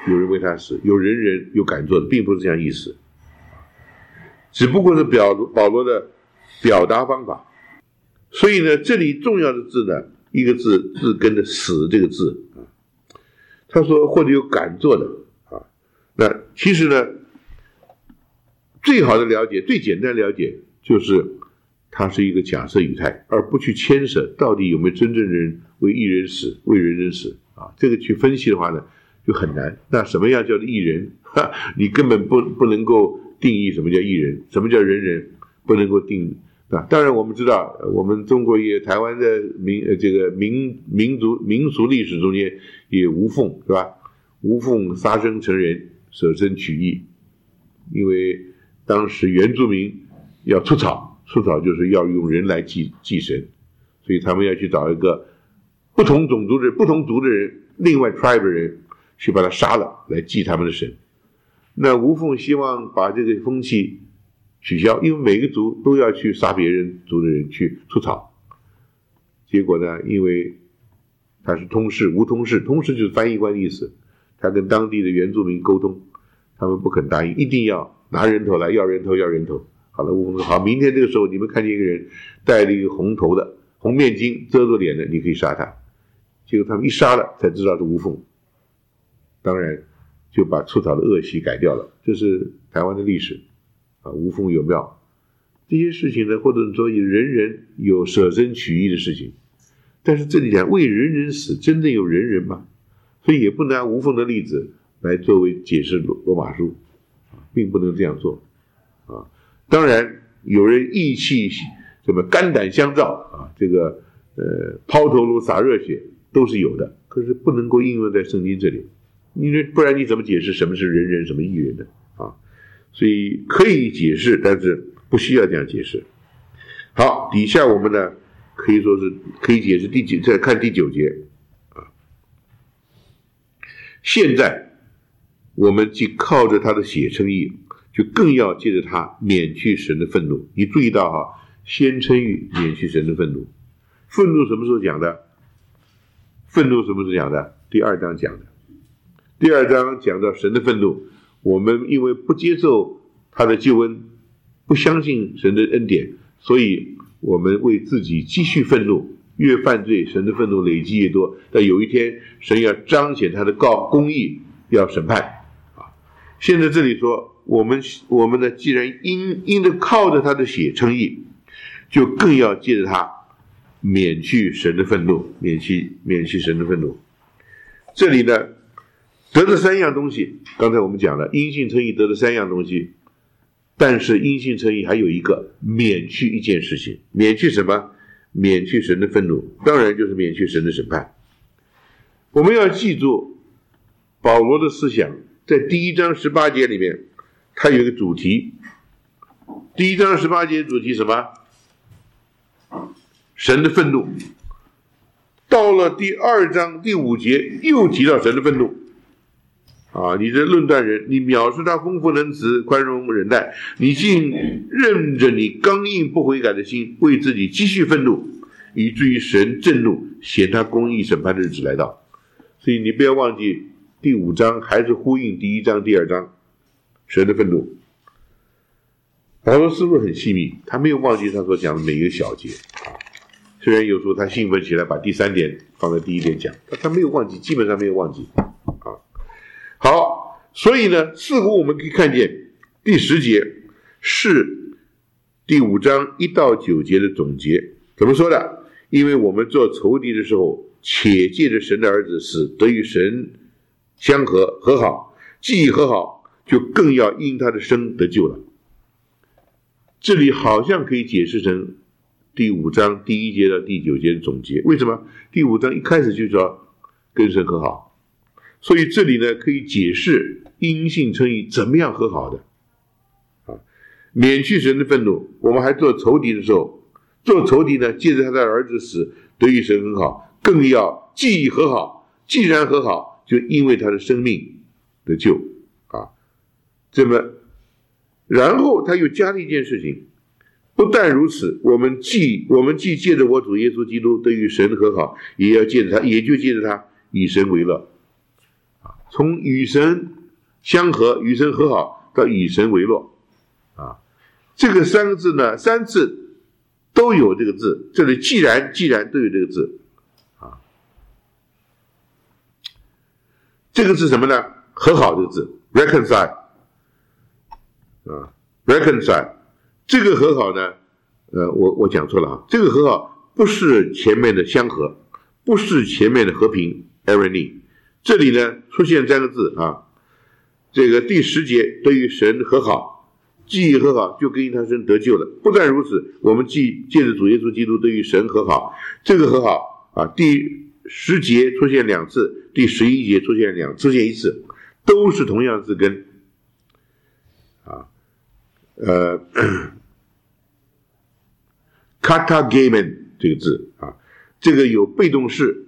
有人为他死，有人人有敢做的，并不是这样意思，只不过是表保罗的表达方法。所以呢，这里重要的字呢，一个字字根的死这个字啊，他说或者有敢做的啊，那其实呢，最好的了解，最简单了解就是它是一个假设语态，而不去牵涉到底有没有真正人为一人死，为人人死啊，这个去分析的话呢就很难。那什么样叫做一人？哈，你根本不不能够定义什么叫一人，什么叫人人，不能够定义。啊，当然我们知道，我们中国也台湾的民呃这个民民族民俗历史中间也无凤，是吧？无凤杀生成人，舍身取义。因为当时原住民要出草，出草就是要用人来祭祭神，所以他们要去找一个不同种族的不同族的人，另外 tribe 的人去把他杀了，来祭他们的神。那吴凤希望把这个风气取消，因为每个族都要去杀别人族的人去出草。结果呢，因为他是通事，无通事，通事就是翻译官的意思，他跟当地的原住民沟通，他们不肯答应，一定要拿人头来，要人头，要人头。好了，吴凤说好，明天这个时候你们看见一个人戴了一个红头的红面巾遮住脸的，你可以杀他。结果他们一杀了才知道是吴凤，当然就把出草的恶习改掉了。这是台湾的历史啊，无凤有庙，这些事情呢，或者说人人有舍身取义的事情，但是这里讲为人人死，真的有人人吗？所以也不拿无凤的例子来作为解释罗马书，并不能这样做啊。当然有人义气什么肝胆相照啊，这个呃抛头颅洒热血都是有的，可是不能够应用在圣经这里，因为不然你怎么解释什么是人人什么义人呢？啊，所以可以解释，但是不需要这样解释。好，底下我们呢可以说是可以解释第九，再看第九节啊。现在我们既靠着他的血称义，就更要借着他免去神的愤怒。你注意到哈、啊，先称义，免去神的愤怒。愤怒什么时候讲的？愤怒什么时候讲的？第二章讲的。第二章讲到神的愤怒，我们因为不接受他的救恩，不相信神的恩典，所以我们为自己积蓄愤怒，越犯罪，神的愤怒累积越多。但有一天，神要彰显他的告公义，要审判啊。现在这里说，我们我们呢，既然因因着靠着他的血称义，就更要借着他免去神的愤怒，免去免去神的愤怒。这里呢，得了三样东西，刚才我们讲了，因信称义得了三样东西，但是因信称义还有一个免去一件事情，免去什么？免去神的愤怒，当然就是免去神的审判。我们要记住保罗的思想，在第一章十八节里面，他有一个主题。第一章十八节主题什么？神的愤怒。到了第二章第五节又提到神的愤怒啊！你这论断人，你藐视他丰富仁慈、宽容忍耐，你竟任着你刚硬不悔改的心，为自己积蓄愤怒，以至于神震怒，显他公义审判的日子来到。所以你不要忘记，第五章还是呼应第一章、第二章，神的愤怒。保罗思路很细密，他没有忘记他所讲的每一个小节啊。虽然有时候他兴奋起来，把第三点放在第一点讲，但他没有忘记，基本上没有忘记啊。好，所以呢，似乎我们可以看见第十节是第五章一到九节的总结。怎么说的？因为我们做仇敌的时候，且借着神的儿子死，得与神相和和好，既已和好，就更要因他的生得救了。这里好像可以解释成第五章第一节到第九节的总结。为什么？第五章一开始就说跟神和好，所以这里呢可以解释因信称义怎么样和好的啊，免去神的愤怒。我们还做仇敌的时候，做仇敌呢，借着他的儿子死，得与神和好，更要既已和好，既然和好，就因为他的生命得救啊。这么然后他又加了一件事情，不但如此，我们既我们既借着我主耶稣基督得与神和好，也要借着他，也就借着他以神为乐啊。 从与神相合、与神和好到与神为乐啊，这个三个字呢，三次都有这个字，这里既然既然都有这个字啊，这个是什么呢？和好这个字 reconcile 啊 reconcile 这个和好呢，呃，我我讲错了啊，这个和好不是前面的相合，不是前面的和平 irony， 这里呢出现三个字啊，这个第十节得与神和好，既和好就跟他生得救了。不但如此，我们既借着主耶稣基督得与神和好，这个和好啊，第十节出现两次，第十一节出现两出现一次，都是同样字根啊，呃 katagamen 这个字啊，这个有被动式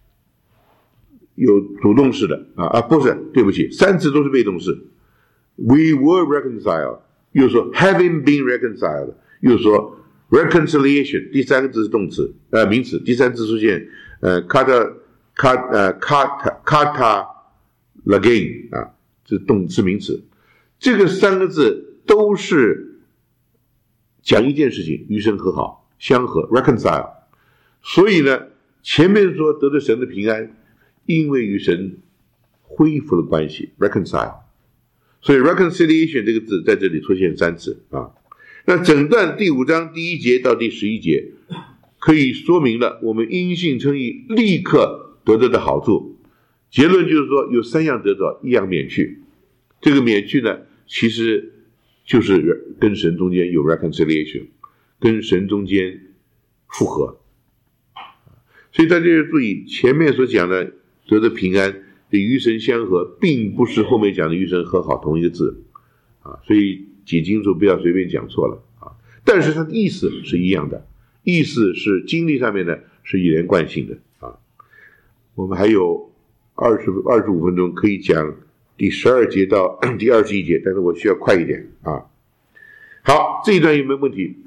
有主动式的啊啊不是，对不起，三次都是被动式。We were reconciled， 又说 having been reconciled， 又说 reconciliation， 第三个字是动词呃名词，第三次出现呃 kata kat 呃 kata kata lagain 啊，这是动词名词。这个三个字都是讲一件事情，与神和好相合 reconcile， 所以呢前面说得到神的平安，因为与神恢复了关系 reconcile， 所以 reconciliation 这个字在这里出现三次啊。那整段第五章第一节到第十一节可以说明了我们因信称义立刻得到的好处。结论就是说有三样得到，一样免去。这个免去呢其实就是跟神中间有 reconciliation， 跟神中间复合。所以大家要注意前面所讲的得的平安的与神相合，并不是后面讲的与神和好同一个字啊，所以解经时候不要随便讲错了啊。但是它的意思是一样的，意思是经历上面呢是一连贯性的啊。我们还有二十二十五分钟可以讲第十二节到第二十一节，但是我需要快一点啊。好，这一段有没有问题？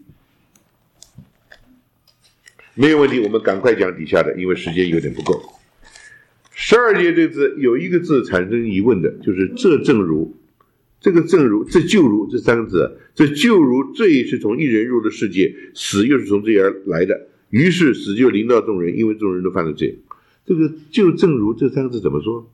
没有问题，我们赶快讲底下的，因为时间有点不够。十二节这个字有一个字产生疑问的，就是这正如，这个正如，这就如这三个字，这就如罪是从一人入的世界，死又是从罪而来的，于是死就临到众人，因为众人都犯了罪。这个就正如这三个字怎么说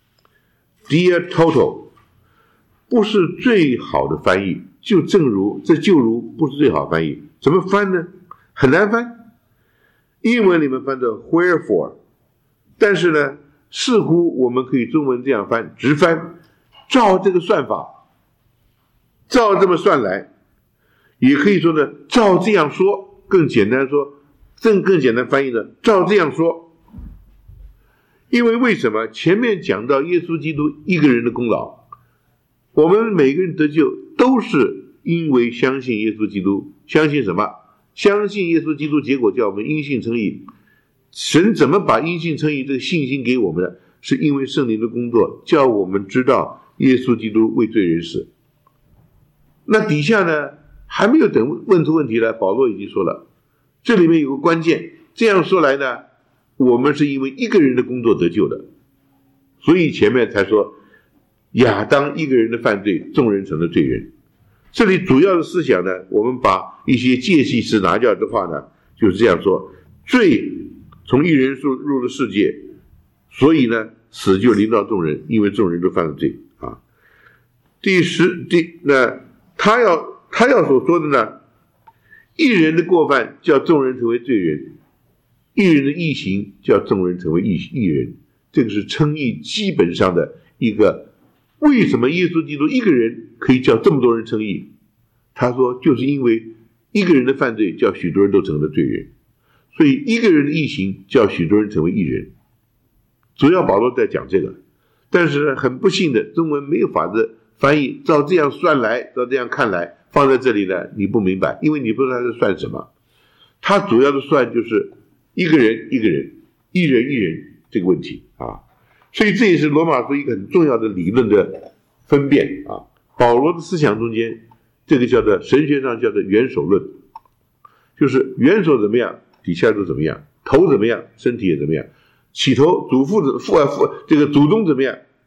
？Dear total 不是最好的翻译，就正如这就如不是最好的翻译，怎么翻呢？很难翻。英文里面翻的 wherefore， 但是呢似乎我们可以中文这样翻，直翻，照这个算法，照这么算来，也可以说呢照这样说，更简单说，更更简单翻译呢照这样说。因为为什么前面讲到耶稣基督一个人的功劳，我们每个人得救都是因为相信耶稣基督，相信什么？相信耶稣基督，结果叫我们因信称义。神怎么把因信称义这个信心给我们的？是因为圣灵的工作，叫我们知道耶稣基督为罪人死。那底下呢还没有等问出问题来，保罗已经说了，这里面有个关键，这样说来呢，我们是因为一个人的工作得救的，所以前面才说亚当一个人的犯罪，众人成了罪人。这里主要的思想呢，我们把一些介系词拿掉的话呢，就是这样说：罪从一人入入了世界，所以呢，死就临到众人，因为众人都犯了罪啊。第十，第那他要他要所说的呢，一人的过犯叫众人成为罪人，一人的义行叫众人成为义义人，这个是称义基本上的一个。为什么耶稣基督一个人可以叫这么多人称义？他说就是因为一个人的犯罪叫许多人都成了罪人，所以一个人的义行叫许多人成为义人。主要保罗在讲这个，但是很不幸的中文没有法子翻译，照这样算来，照这样看来，放在这里呢你不明白，因为你不知道他是算什么。他主要的算就是一个人一个人，一人一人这个问题啊。所以这也是罗马书一个很重要的理论的分辨啊。保罗的思想中间，这个叫做神学上叫做元首论，就是元首怎么样，底下都怎么样，头怎么样，身体也怎么样。起头祖父父父这个祖宗怎么样，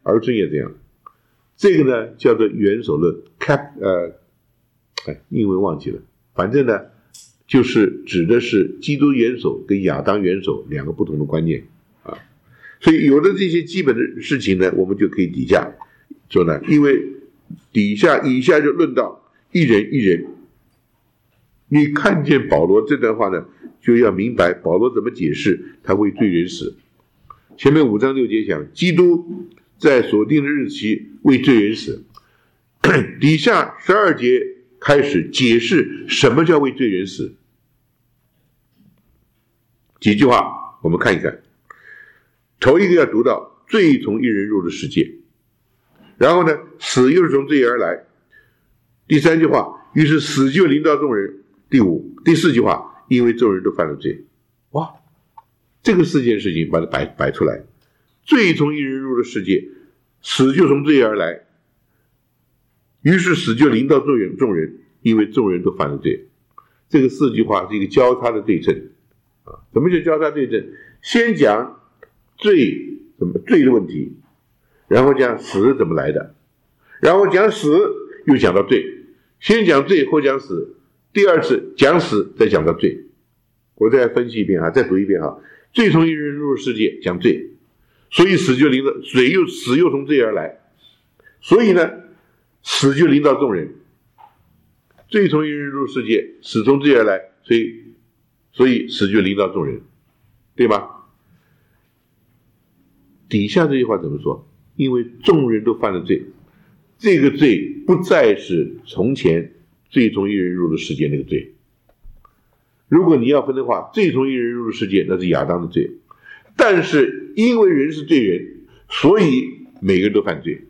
儿孙也这样。这个呢叫做元首论 ，cap 呃，哎，英文忘记了，反正呢就是指的是基督元首跟亚当元首两个不同的观念啊。所以有了这些基本的事情呢，我们就可以底下说呢，因为底下以下就论到一人一人。你看见保罗这段话呢，就要明白保罗怎么解释他为罪人死。前面五章六节讲基督在所定的日期为罪人死，底下十二节开始解释什么叫为罪人死。几句话我们看一看。头一个要读到罪从一人入了世界，然后呢死又是从罪而来。第三句话，于是死就临到众人。第五第四句话，因为众人都犯了罪。哇，这个四件事情把它摆摆出来，罪从一人入了世界，死就从罪而来，于是死就临到众人众人，因为众人都犯了罪。这个四句话是一个交叉的对称啊。什么叫交叉对称？先讲罪什么罪的问题，然后讲死怎么来的，然后讲死又讲到罪，先讲罪后讲死，第二次讲死再讲到罪。我再分析一遍啊，再读一遍啊。罪从一人入世界，讲罪，所以死就临到，水又死又从罪而来，所以呢死就临到众人。罪从一人入世界，死从罪而来，所以所以死就临到众人，对吧？底下这句话怎么说？因为众人都犯了罪，这个罪不再是从前罪从一人入了世界那个罪。如果你要分的话，罪从一人入了世界，那是亚当的罪。但是因为人是罪人，所以每个人都犯罪。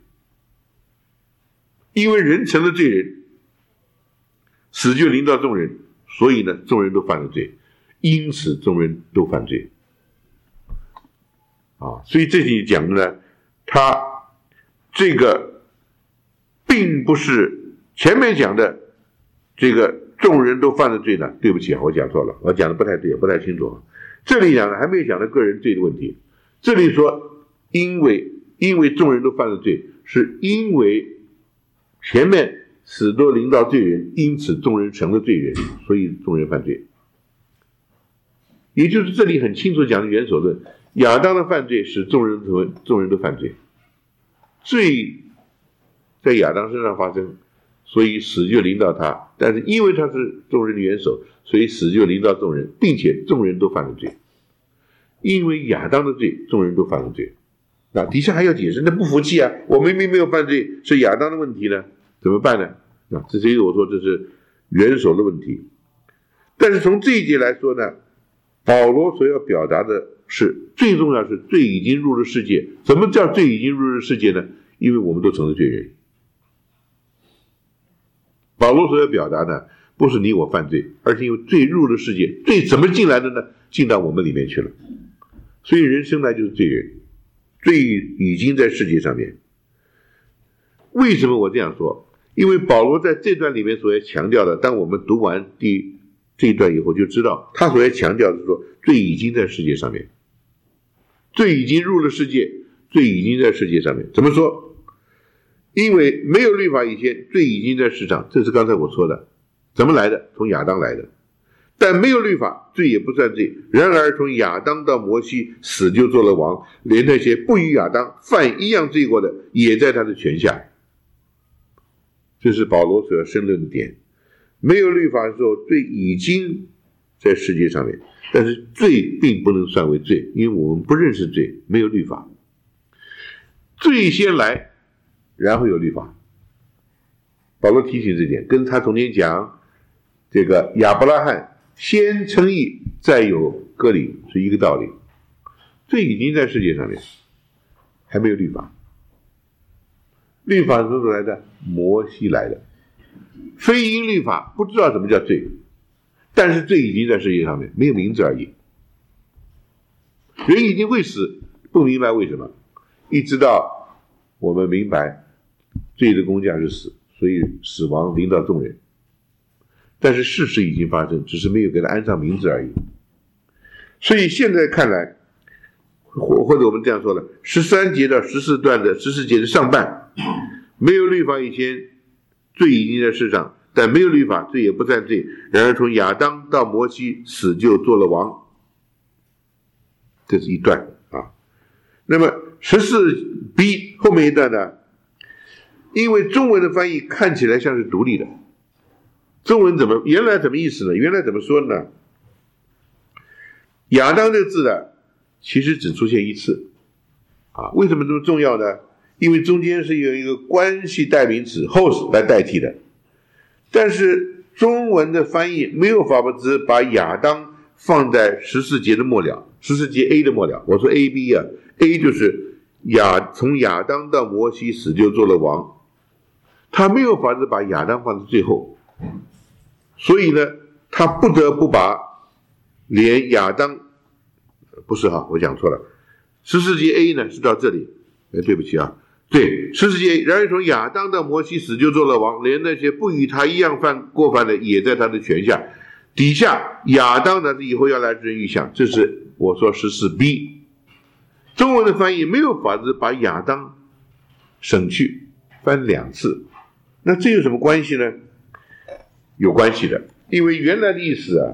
因为人成了罪人，死就临到众人，所以呢，众人都犯了罪，因此众人都犯罪。啊，所以这里讲的呢，他这个并不是前面讲的这个众人都犯了罪呢，对不起啊，我讲错了，我讲的不太对，不太清楚。这里讲的还没有讲到个人罪的问题，这里说因为因为众人都犯了罪，是因为前面死都临到罪人，因此众人成了罪人，所以众人犯罪。也就是这里很清楚讲的元首论，亚当的犯罪使众人众人都犯罪，罪在亚当身上发生，所以死就临到他，但是因为他是众人的元首，所以死就临到众人，并且众人都犯了罪。因为亚当的罪，众人都犯了罪。那底下还要解释，那不服气啊，我明明没有犯罪，是亚当的问题呢，怎么办呢？那这是一个我说这是元首的问题。但是从这一节来说呢，保罗所要表达的是最重要是罪已经入了世界。什么叫罪已经入了世界呢？因为我们都成了罪人。保罗所要表达的不是你我犯罪，而是因为罪入了世界。罪怎么进来的呢？进到我们里面去了。所以人生来就是罪人，罪已经在世界上面。为什么我这样说？因为保罗在这段里面所要强调的，当我们读完第这一段以后就知道，他所要强调的是说罪已经在世界上面，罪已经入了世界，罪已经在世界上面。怎么说？因为没有律法以前，罪已经在世上，这是刚才我说的。怎么来的？从亚当来的。但没有律法，罪也不算罪。然而从亚当到摩西，死就做了王，连那些不与亚当犯一样罪过的，也在他的权下。这是保罗所要申论的点。没有律法的时候，罪已经在世界上面，但是罪并不能算为罪，因为我们不认识罪，没有律法。罪先来，然后有律法。保罗提醒这点，跟他从前讲这个亚伯拉罕先称义再有割礼是一个道理。罪已经在世界上面，还没有律法。律法是从哪来的？摩西来的。非因律法不知道什么叫罪，但是罪已经在世界上面，没有名字而已。人已经会死，不明白为什么，一直到我们明白罪的工价是死，所以死亡临到众人。但是事实已经发生，只是没有给他安上名字而已。所以现在看来， 或或者我们这样说的，十三节到十四段的十四节的上半，没有律法以前，罪已经在世上，但没有律法，罪也不在罪。然而从亚当到摩西，死就做了王。这是一段啊。那么十四 B 后面一段呢？因为中文的翻译看起来像是独立的，中文怎么原来怎么意思呢？原来怎么说呢？亚当这个字呢，其实只出现一次啊。为什么这么重要呢？因为中间是由一个关系代名词 host 来代替的，但是中文的翻译没有法子把亚当放在十四节的末了，十四节 A 的末了。我说 A B 啊 ，A 就是亚从亚当到摩西死就做了王。他没有法子把亚当放在最后，所以呢，他不得不把连亚当，不是哈，我讲错了，十四节 A 呢是到这里，哎，对不起啊，对，十四节，然而从亚当到摩西死就做了王，连那些不与他一样犯过犯的，也在他的权下。底下亚当呢以后要来之人预想，这是我说十四 B。中文的翻译没有法子把亚当省去，翻两次。那这有什么关系呢？有关系的，因为原来的意思啊，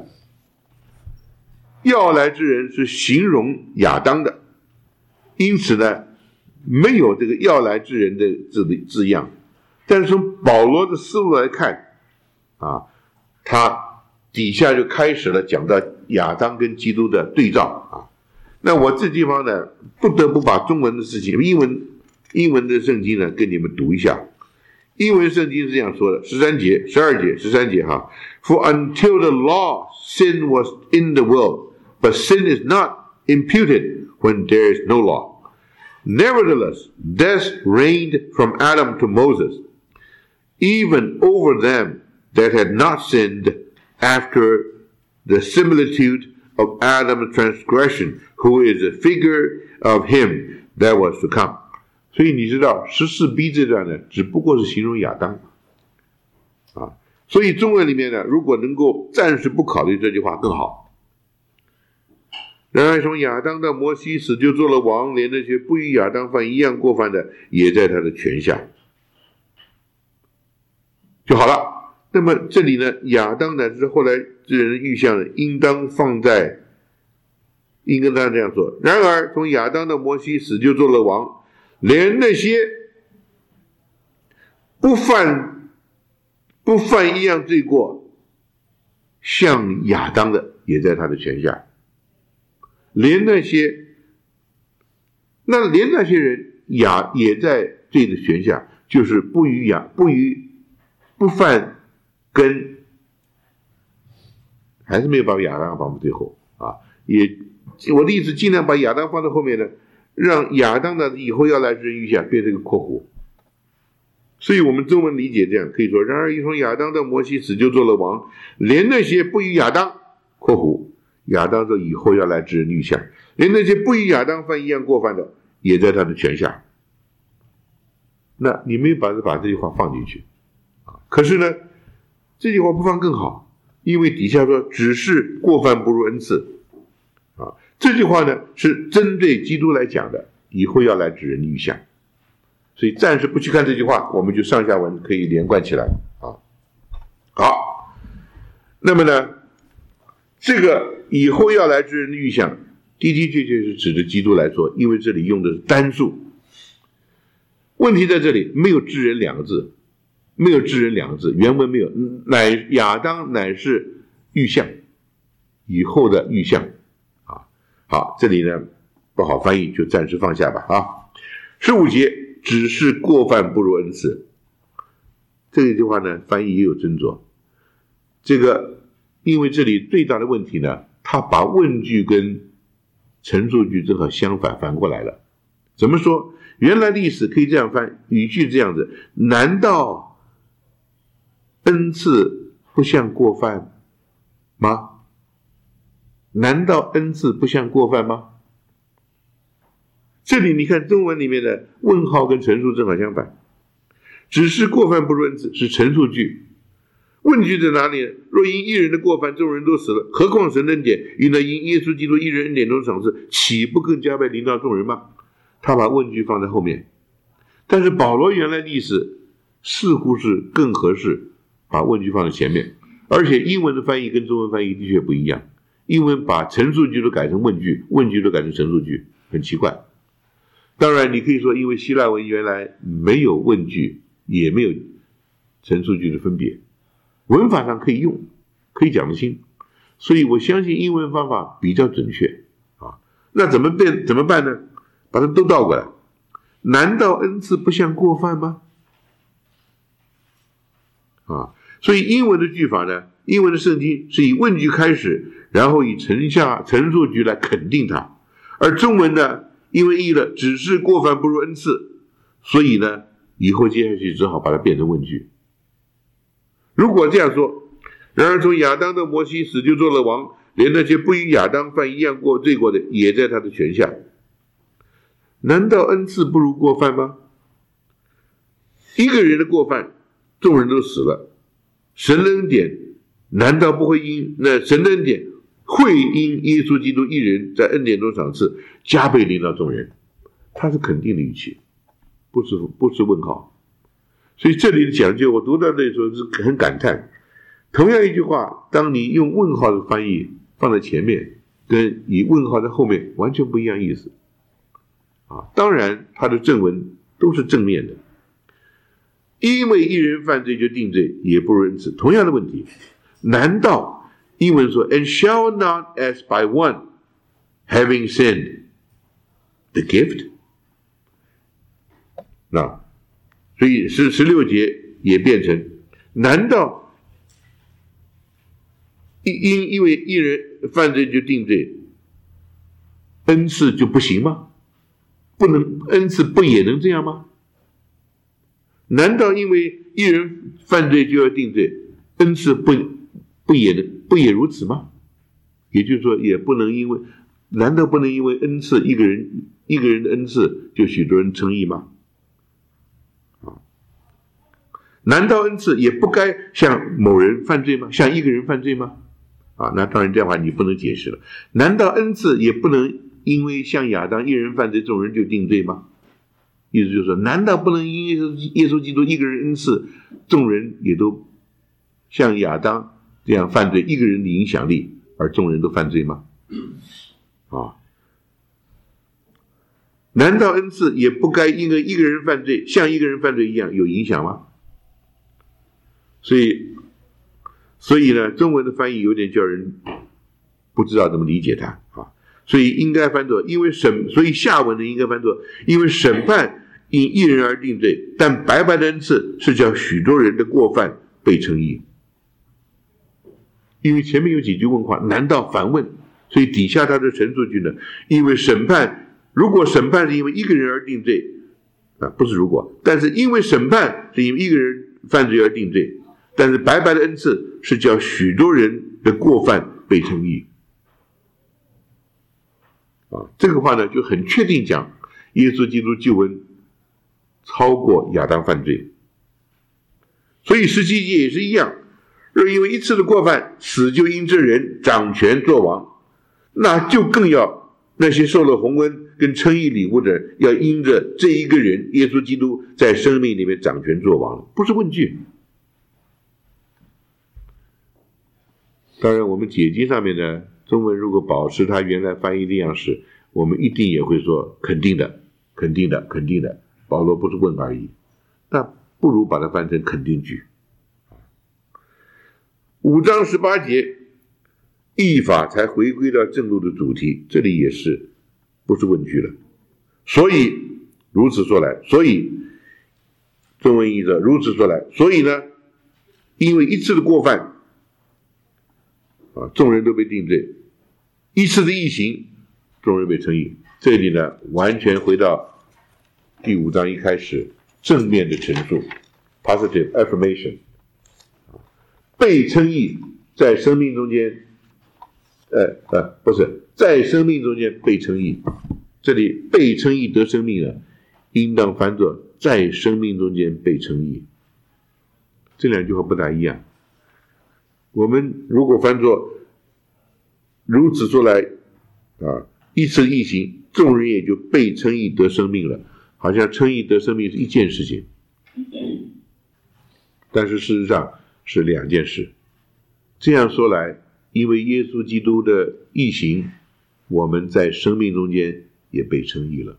要来之人是形容亚当的，因此呢，没有这个要来之人的字的字样。但是从保罗的思路来看，啊，他底下就开始了讲到亚当跟基督的对照啊。那我这地方呢，不得不把中文的事情，英文英文的圣经呢，跟你们读一下。英文圣经是这样说的，十三节、十二节、十三节哈。For until the law, sin was in the world, but sin is not imputed when there is no law. Nevertheless, death reigned from Adam to Moses, even over them that had not sinned after the similitude of Adam's transgression, who is a figure of him that was to come. 所以你知道十四 B 这段呢，只不过是形容亚当啊。所以中文里面呢，如果能够暂时不考虑这句话更好。然而从亚当到摩西死就做了王，连那些不与亚当犯一样过犯的，也在他的权下，就好了。那么这里呢，亚当乃至后来之人的预象呢，应当放在，应跟他这样说。然而从亚当到摩西死就做了王，连那些不犯不犯一样罪过像亚当的，也在他的权下。连那些那连那些人亚也在罪的权下，就是不与亚不与不犯跟，还是没有把亚当放到最后啊。也我的意思，尽量把亚当放在后面呢，让亚当的以后要来之人预想变成一个括弧。所以我们中文理解这样，可以说，然而一从亚当到摩西死就做了王，连那些不与亚当括弧亚当说以后要来之人预想，连那些不与亚当犯一样过犯的，也在他的权下。那你没有把把这句话放进去啊？可是呢，这句话不放更好，因为底下说只是过犯不入恩赐啊。这句话呢是针对基督来讲的，以后要来之人预想。所以暂时不去看这句话，我们就上下文可以连贯起来啊。好，那么呢，这个以后要来之人的预想，的的确确是指着基督来说，因为这里用的是单数。问题在这里，没有之人两个字，没有之人两个字，原文没有，乃亚当乃是预象，以后的预象啊。好，这里呢不好翻译，就暂时放下吧啊。十五节，只是过犯不入恩赐，这一句话呢翻译也有斟酌。这个因为这里最大的问题呢，他把问句跟陈述句正好相反，反过来了。怎么说？原来的意思可以这样翻，语句这样子，难道恩赐不像过犯吗？难道恩赐不像过犯吗？这里你看中文里面的问号跟陈述正好相反，只是过犯不入恩赐是陈述句， 问句在哪里呢？若因一人的过犯众人都死了，何况神的恩典与那因耶稣基督一人恩典中的赏赐，岂不更加倍临到众人吗？他把问句放在后面，但是保罗原来的意思似乎是更合适把问句放在前面，而且英文的翻译跟中文翻译的确不一样，英文把陈述句都改成问句，问句都改成陈述句，很奇怪。当然你可以说因为希腊文原来没有问句也没有陈述句的分别，文法上可以用，可以讲得清，所以我相信英文方法比较准确啊。那怎么变怎么办呢？把它都倒过来，难道恩赐不像过犯吗？啊，所以英文的句法呢，英文的圣经是以问句开始，然后以陈下陈述句来肯定它，而中文呢，因为译了只是过犯不如恩赐，所以呢，以后接下去只好把它变成问句。如果这样说，然而从亚当到摩西死就做了王，连那些不与亚当犯一样过罪过的，也在他的权下。难道恩赐不如过犯吗？一个人的过犯，众人都死了，神的恩典难道不会因那神的恩典会因耶稣基督一人在恩典中赏赐，加倍临到众人？他是肯定的语气，不是不是问号。所以这里的讲究，我读到那时候是很感叹。同样一句话，当你用问号的翻译放在前面，跟以问号在后面完全不一样意思。啊，当然它的正文都是正面的，因为一人犯罪就定罪，也不如恩赐。同样的问题，难道英文说 and shall not as by one having sinned the gift？ 那所以十十六节也变成，难道因因为一人犯罪就定罪，恩赐就不行吗？不能恩赐不也能这样吗？难道因为一人犯罪就要定罪，恩赐不不也能不也如此吗？也就是说，也不能因为，难道不能因为恩赐一个人一个人的恩赐就许多人称义吗？啊，难道恩赐也不该像某人犯罪吗？像一个人犯罪吗？啊，那当然这样的话你不能解释了。难道恩赐也不能因为像亚当一人犯罪，众人就定罪吗？意思就是说，难道不能因耶稣耶稣基督一个人恩赐，众人也都像亚当这样犯罪，一个人的影响力，而众人都犯罪吗？啊，难道恩赐也不该因为一个人犯罪，像一个人犯罪一样有影响吗？所以，所以呢，中文的翻译有点叫人不知道怎么理解它啊。所以应该翻作，因为审，所以下文的应该翻作，因为审判因一人而定罪，但白白的恩赐是叫许多人的过犯被称义。因为前面有几句问话，难道反问？所以底下他的陈述句呢，因为审判，如果审判是因为一个人而定罪啊，不是如果，但是因为审判是因为一个人犯罪而定罪，但是白白的恩赐是叫许多人的过犯被称义。啊，这个话呢就很确定讲耶稣基督救恩超过亚当犯罪。所以十七节也是一样，若因为一次的过犯，死就因这人掌权作王，那就更要那些受了洪恩跟称义礼物的人，要因着这一个人耶稣基督在生命里面掌权作王了，不是问句。当然我们解经上面呢，中文如果保持它原来翻译的样式，我们一定也会说肯定的肯定的肯定的，保罗不是问而已，那不如把它翻成肯定句。五章十八节义法才回归到正路的主题，这里也是不是问句了。所以如此说来，所以中文译者如此说来，所以呢，因为一次的过犯啊，众人都被定罪，一次的异行，众人被称义。这里呢，完全回到第五章一开始正面的陈述 ，positive affirmation。被称义在生命中间，呃呃，不是在生命中间被称义。这里被称义得生命呢，应当翻作在生命中间被称义。这两句话不大一样。 我们如果翻作如此说来啊，一次异行，众人也就被称义得生命了，好像称义得生命是一件事情，但是事实上是两件事。这样说来，因为耶稣基督的义行，我们在生命中间也被称义了。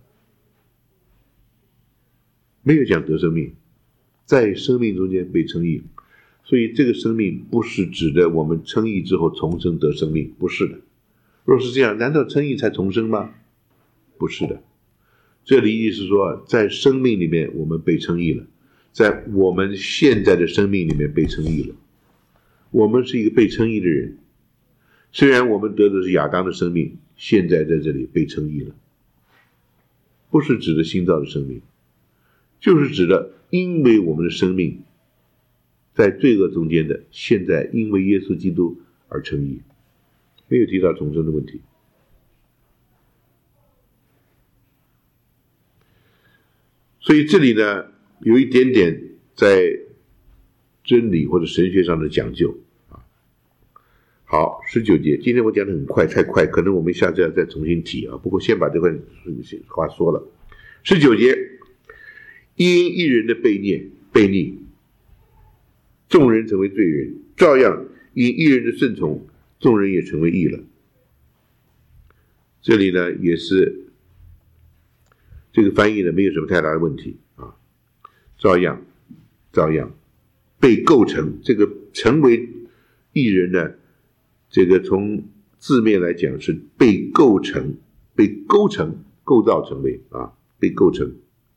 没有讲得生命，在生命中间被称义，所以这个生命不是指的我们称义之后重生得生命，不是的。若是这样，难道称义才重生吗？不是的。这里意思是说，在生命里面我们被称义了，在我们现在的生命里面被称义了。我们是一个被称义的人，虽然我们得的是亚当的生命，现在在这里被称义了，不是指的新造的生命，就是指的因为我们的生命在罪恶中间的，现在因为耶稣基督而称义，没有提到重生的问题。所以这里呢，有一点点在真理或者神学上的讲究啊。好，十九节，今天我讲的很快，太快，可能我们下次要再重新提啊。不过先把这块话说了。十九节，因一人的悖逆，悖逆，众人成为罪人，照样因一人的顺从，众人也成为义了。这里呢，也是这个翻译呢没有什么太大的问题啊。照样，照样被构成，这个成为义人呢，这个从字面来讲是被构成，被构成，构造成为啊，被构成。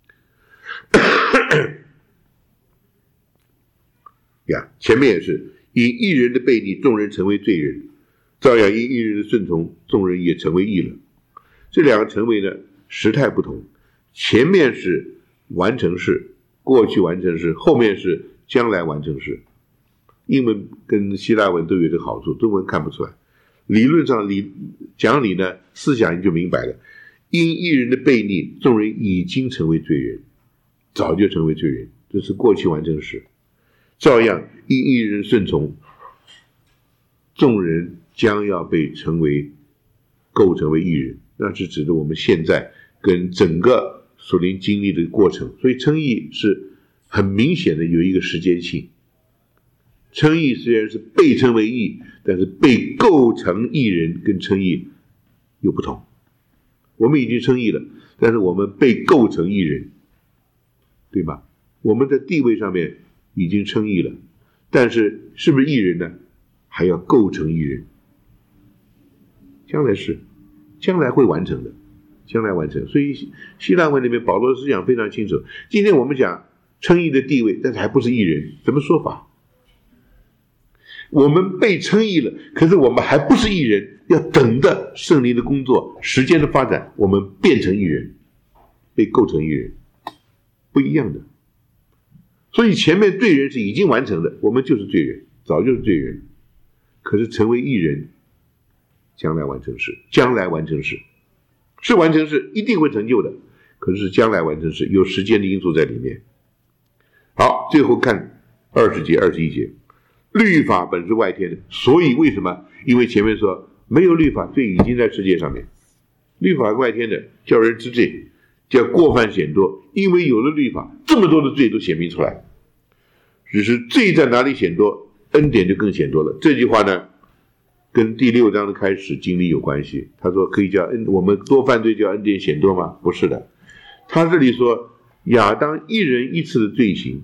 呀，前面也是以一人的悖逆，众人成为罪人，照样因一人的顺从，众人也成为义了。这两个成为呢，时态不同，前面是完成式，过去完成式，后面是将来完成式。英文跟希腊文都有这个好处，中文看不出来。理论上理讲理呢，思想就明白了。因一人的悖逆，众人已经成为罪人，早就成为罪人，这是过去完成时。照样因一人顺从，众人将要被成为构成为义人，那是指的我们现在跟整个属灵经历的过程。所以称义是很明显的有一个时间性。称义虽然是被称为义，但是被构成义人跟称义又不同。我们已经称义了，但是我们被构成义人，对吧？我们在地位上面已经称义了，但是是不是义人呢？还要构成义人。将来是，将来会完成的，将来完成。所以希腊文里面保罗的思想非常清楚。今天我们讲称义的地位，但是还不是义人，怎么说法？我们被称义了，可是我们还不是义人，要等着圣灵的工作，时间的发展，我们变成义人，被构成义人，不一样的。所以前面罪人是已经完成的，我们就是罪人，早就是罪人。可是成为义人，将来完成时，将来完成时，是完成时，一定会成就的。可是将来完成时，有时间的因素在里面。好，最后看二十节、二十一节。律法本是外天的，所以为什么？因为前面说没有律法，罪已经在世界上面。律法外天的，叫人知罪，叫过犯显多。因为有了律法，这么多的罪都显明出来。只是罪在哪里显多，恩典就更显多了。这句话呢，跟第六章的开始经历有关系。他说可以叫恩，我们多犯罪叫恩典显多吗？不是的。他这里说亚当一人一次的罪行，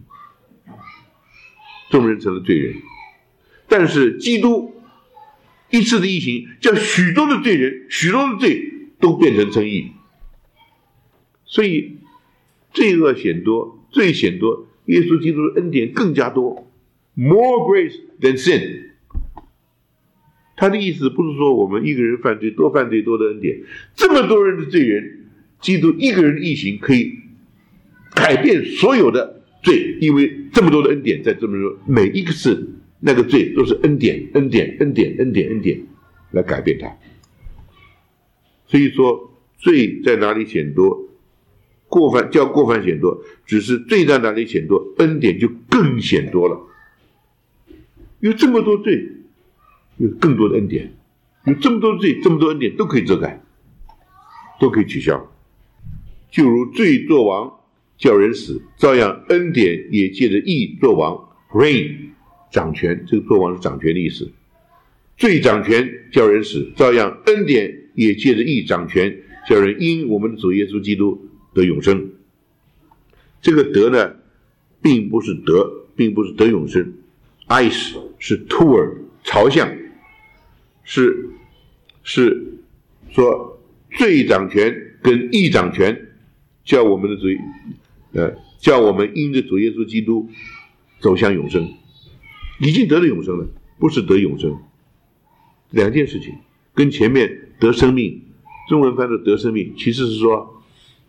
众人成了罪人。但是基督一次的义行，叫许多的罪人，许多的罪都变成称义。所以罪恶显多，罪显多，耶稣基督的恩典更加多。 More grace than sin。 他的意思不是说我们一个人犯罪多犯罪多的恩典，这么多人的罪人，基督一个人的义行可以改变所有的罪，因为这么多的恩典在这么多，每一个次那个罪都是恩典恩典恩典恩典恩典来改变它。所以说罪在哪里显多，过犯叫过犯显多，只是罪在哪里显多，恩典就更显多了。有这么多罪， 有更多的恩典，有这么多罪，这么多恩典都可以遮盖，都可以取消。就如罪作王叫人死，照样恩典也借着义作王 reign 掌权，这个作王是掌权的意思。罪掌权叫人死，照样恩典也借着义掌权，叫人因我们的主耶稣基督得永生。这个得呢，并不是得，并不是得永生 ，eyes 是 toward 朝向，是是说罪掌权跟义掌权，叫我们的主呃叫我们因着主耶稣基督走向永生，已经得了永生了，不是得永生，两件事情，跟前面得生命，中文翻的得生命，其实是说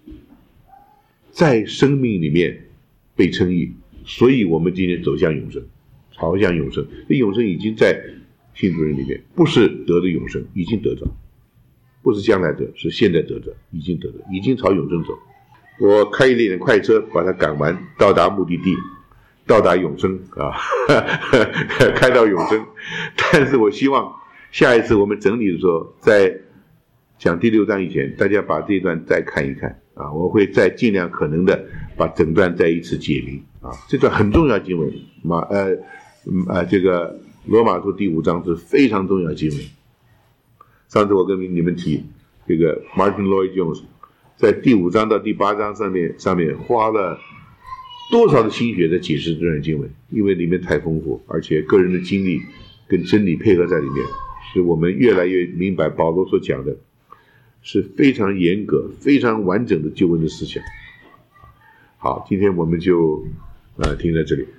在生命里面被称义，所以我们今天走向永生，朝向永生。这永生已经在信主人里面，不是得的永生，已经得着，不是将来得，是现在得着，已经得着，已经朝永生走。我开一辆快车把它赶完，到达目的地，到达永生啊，开到永生。但是我希望下一次我们整理的时候，在讲第六章以前，大家把这一段再看一看啊，我会再尽量可能的把整段再一次解明啊。这段很重要经文，马呃呃这个罗马书第五章是非常重要经文。上次我跟你们提这个 Martin Lloyd Jones 在第五章到第八章上面上面花了多少的心血在解释这段经文，因为里面太丰富，而且个人的经历跟真理配合在里面，使我们越来越明白保罗所讲的是非常严格非常完整的救恩的思想。好，今天我们就呃停在这里。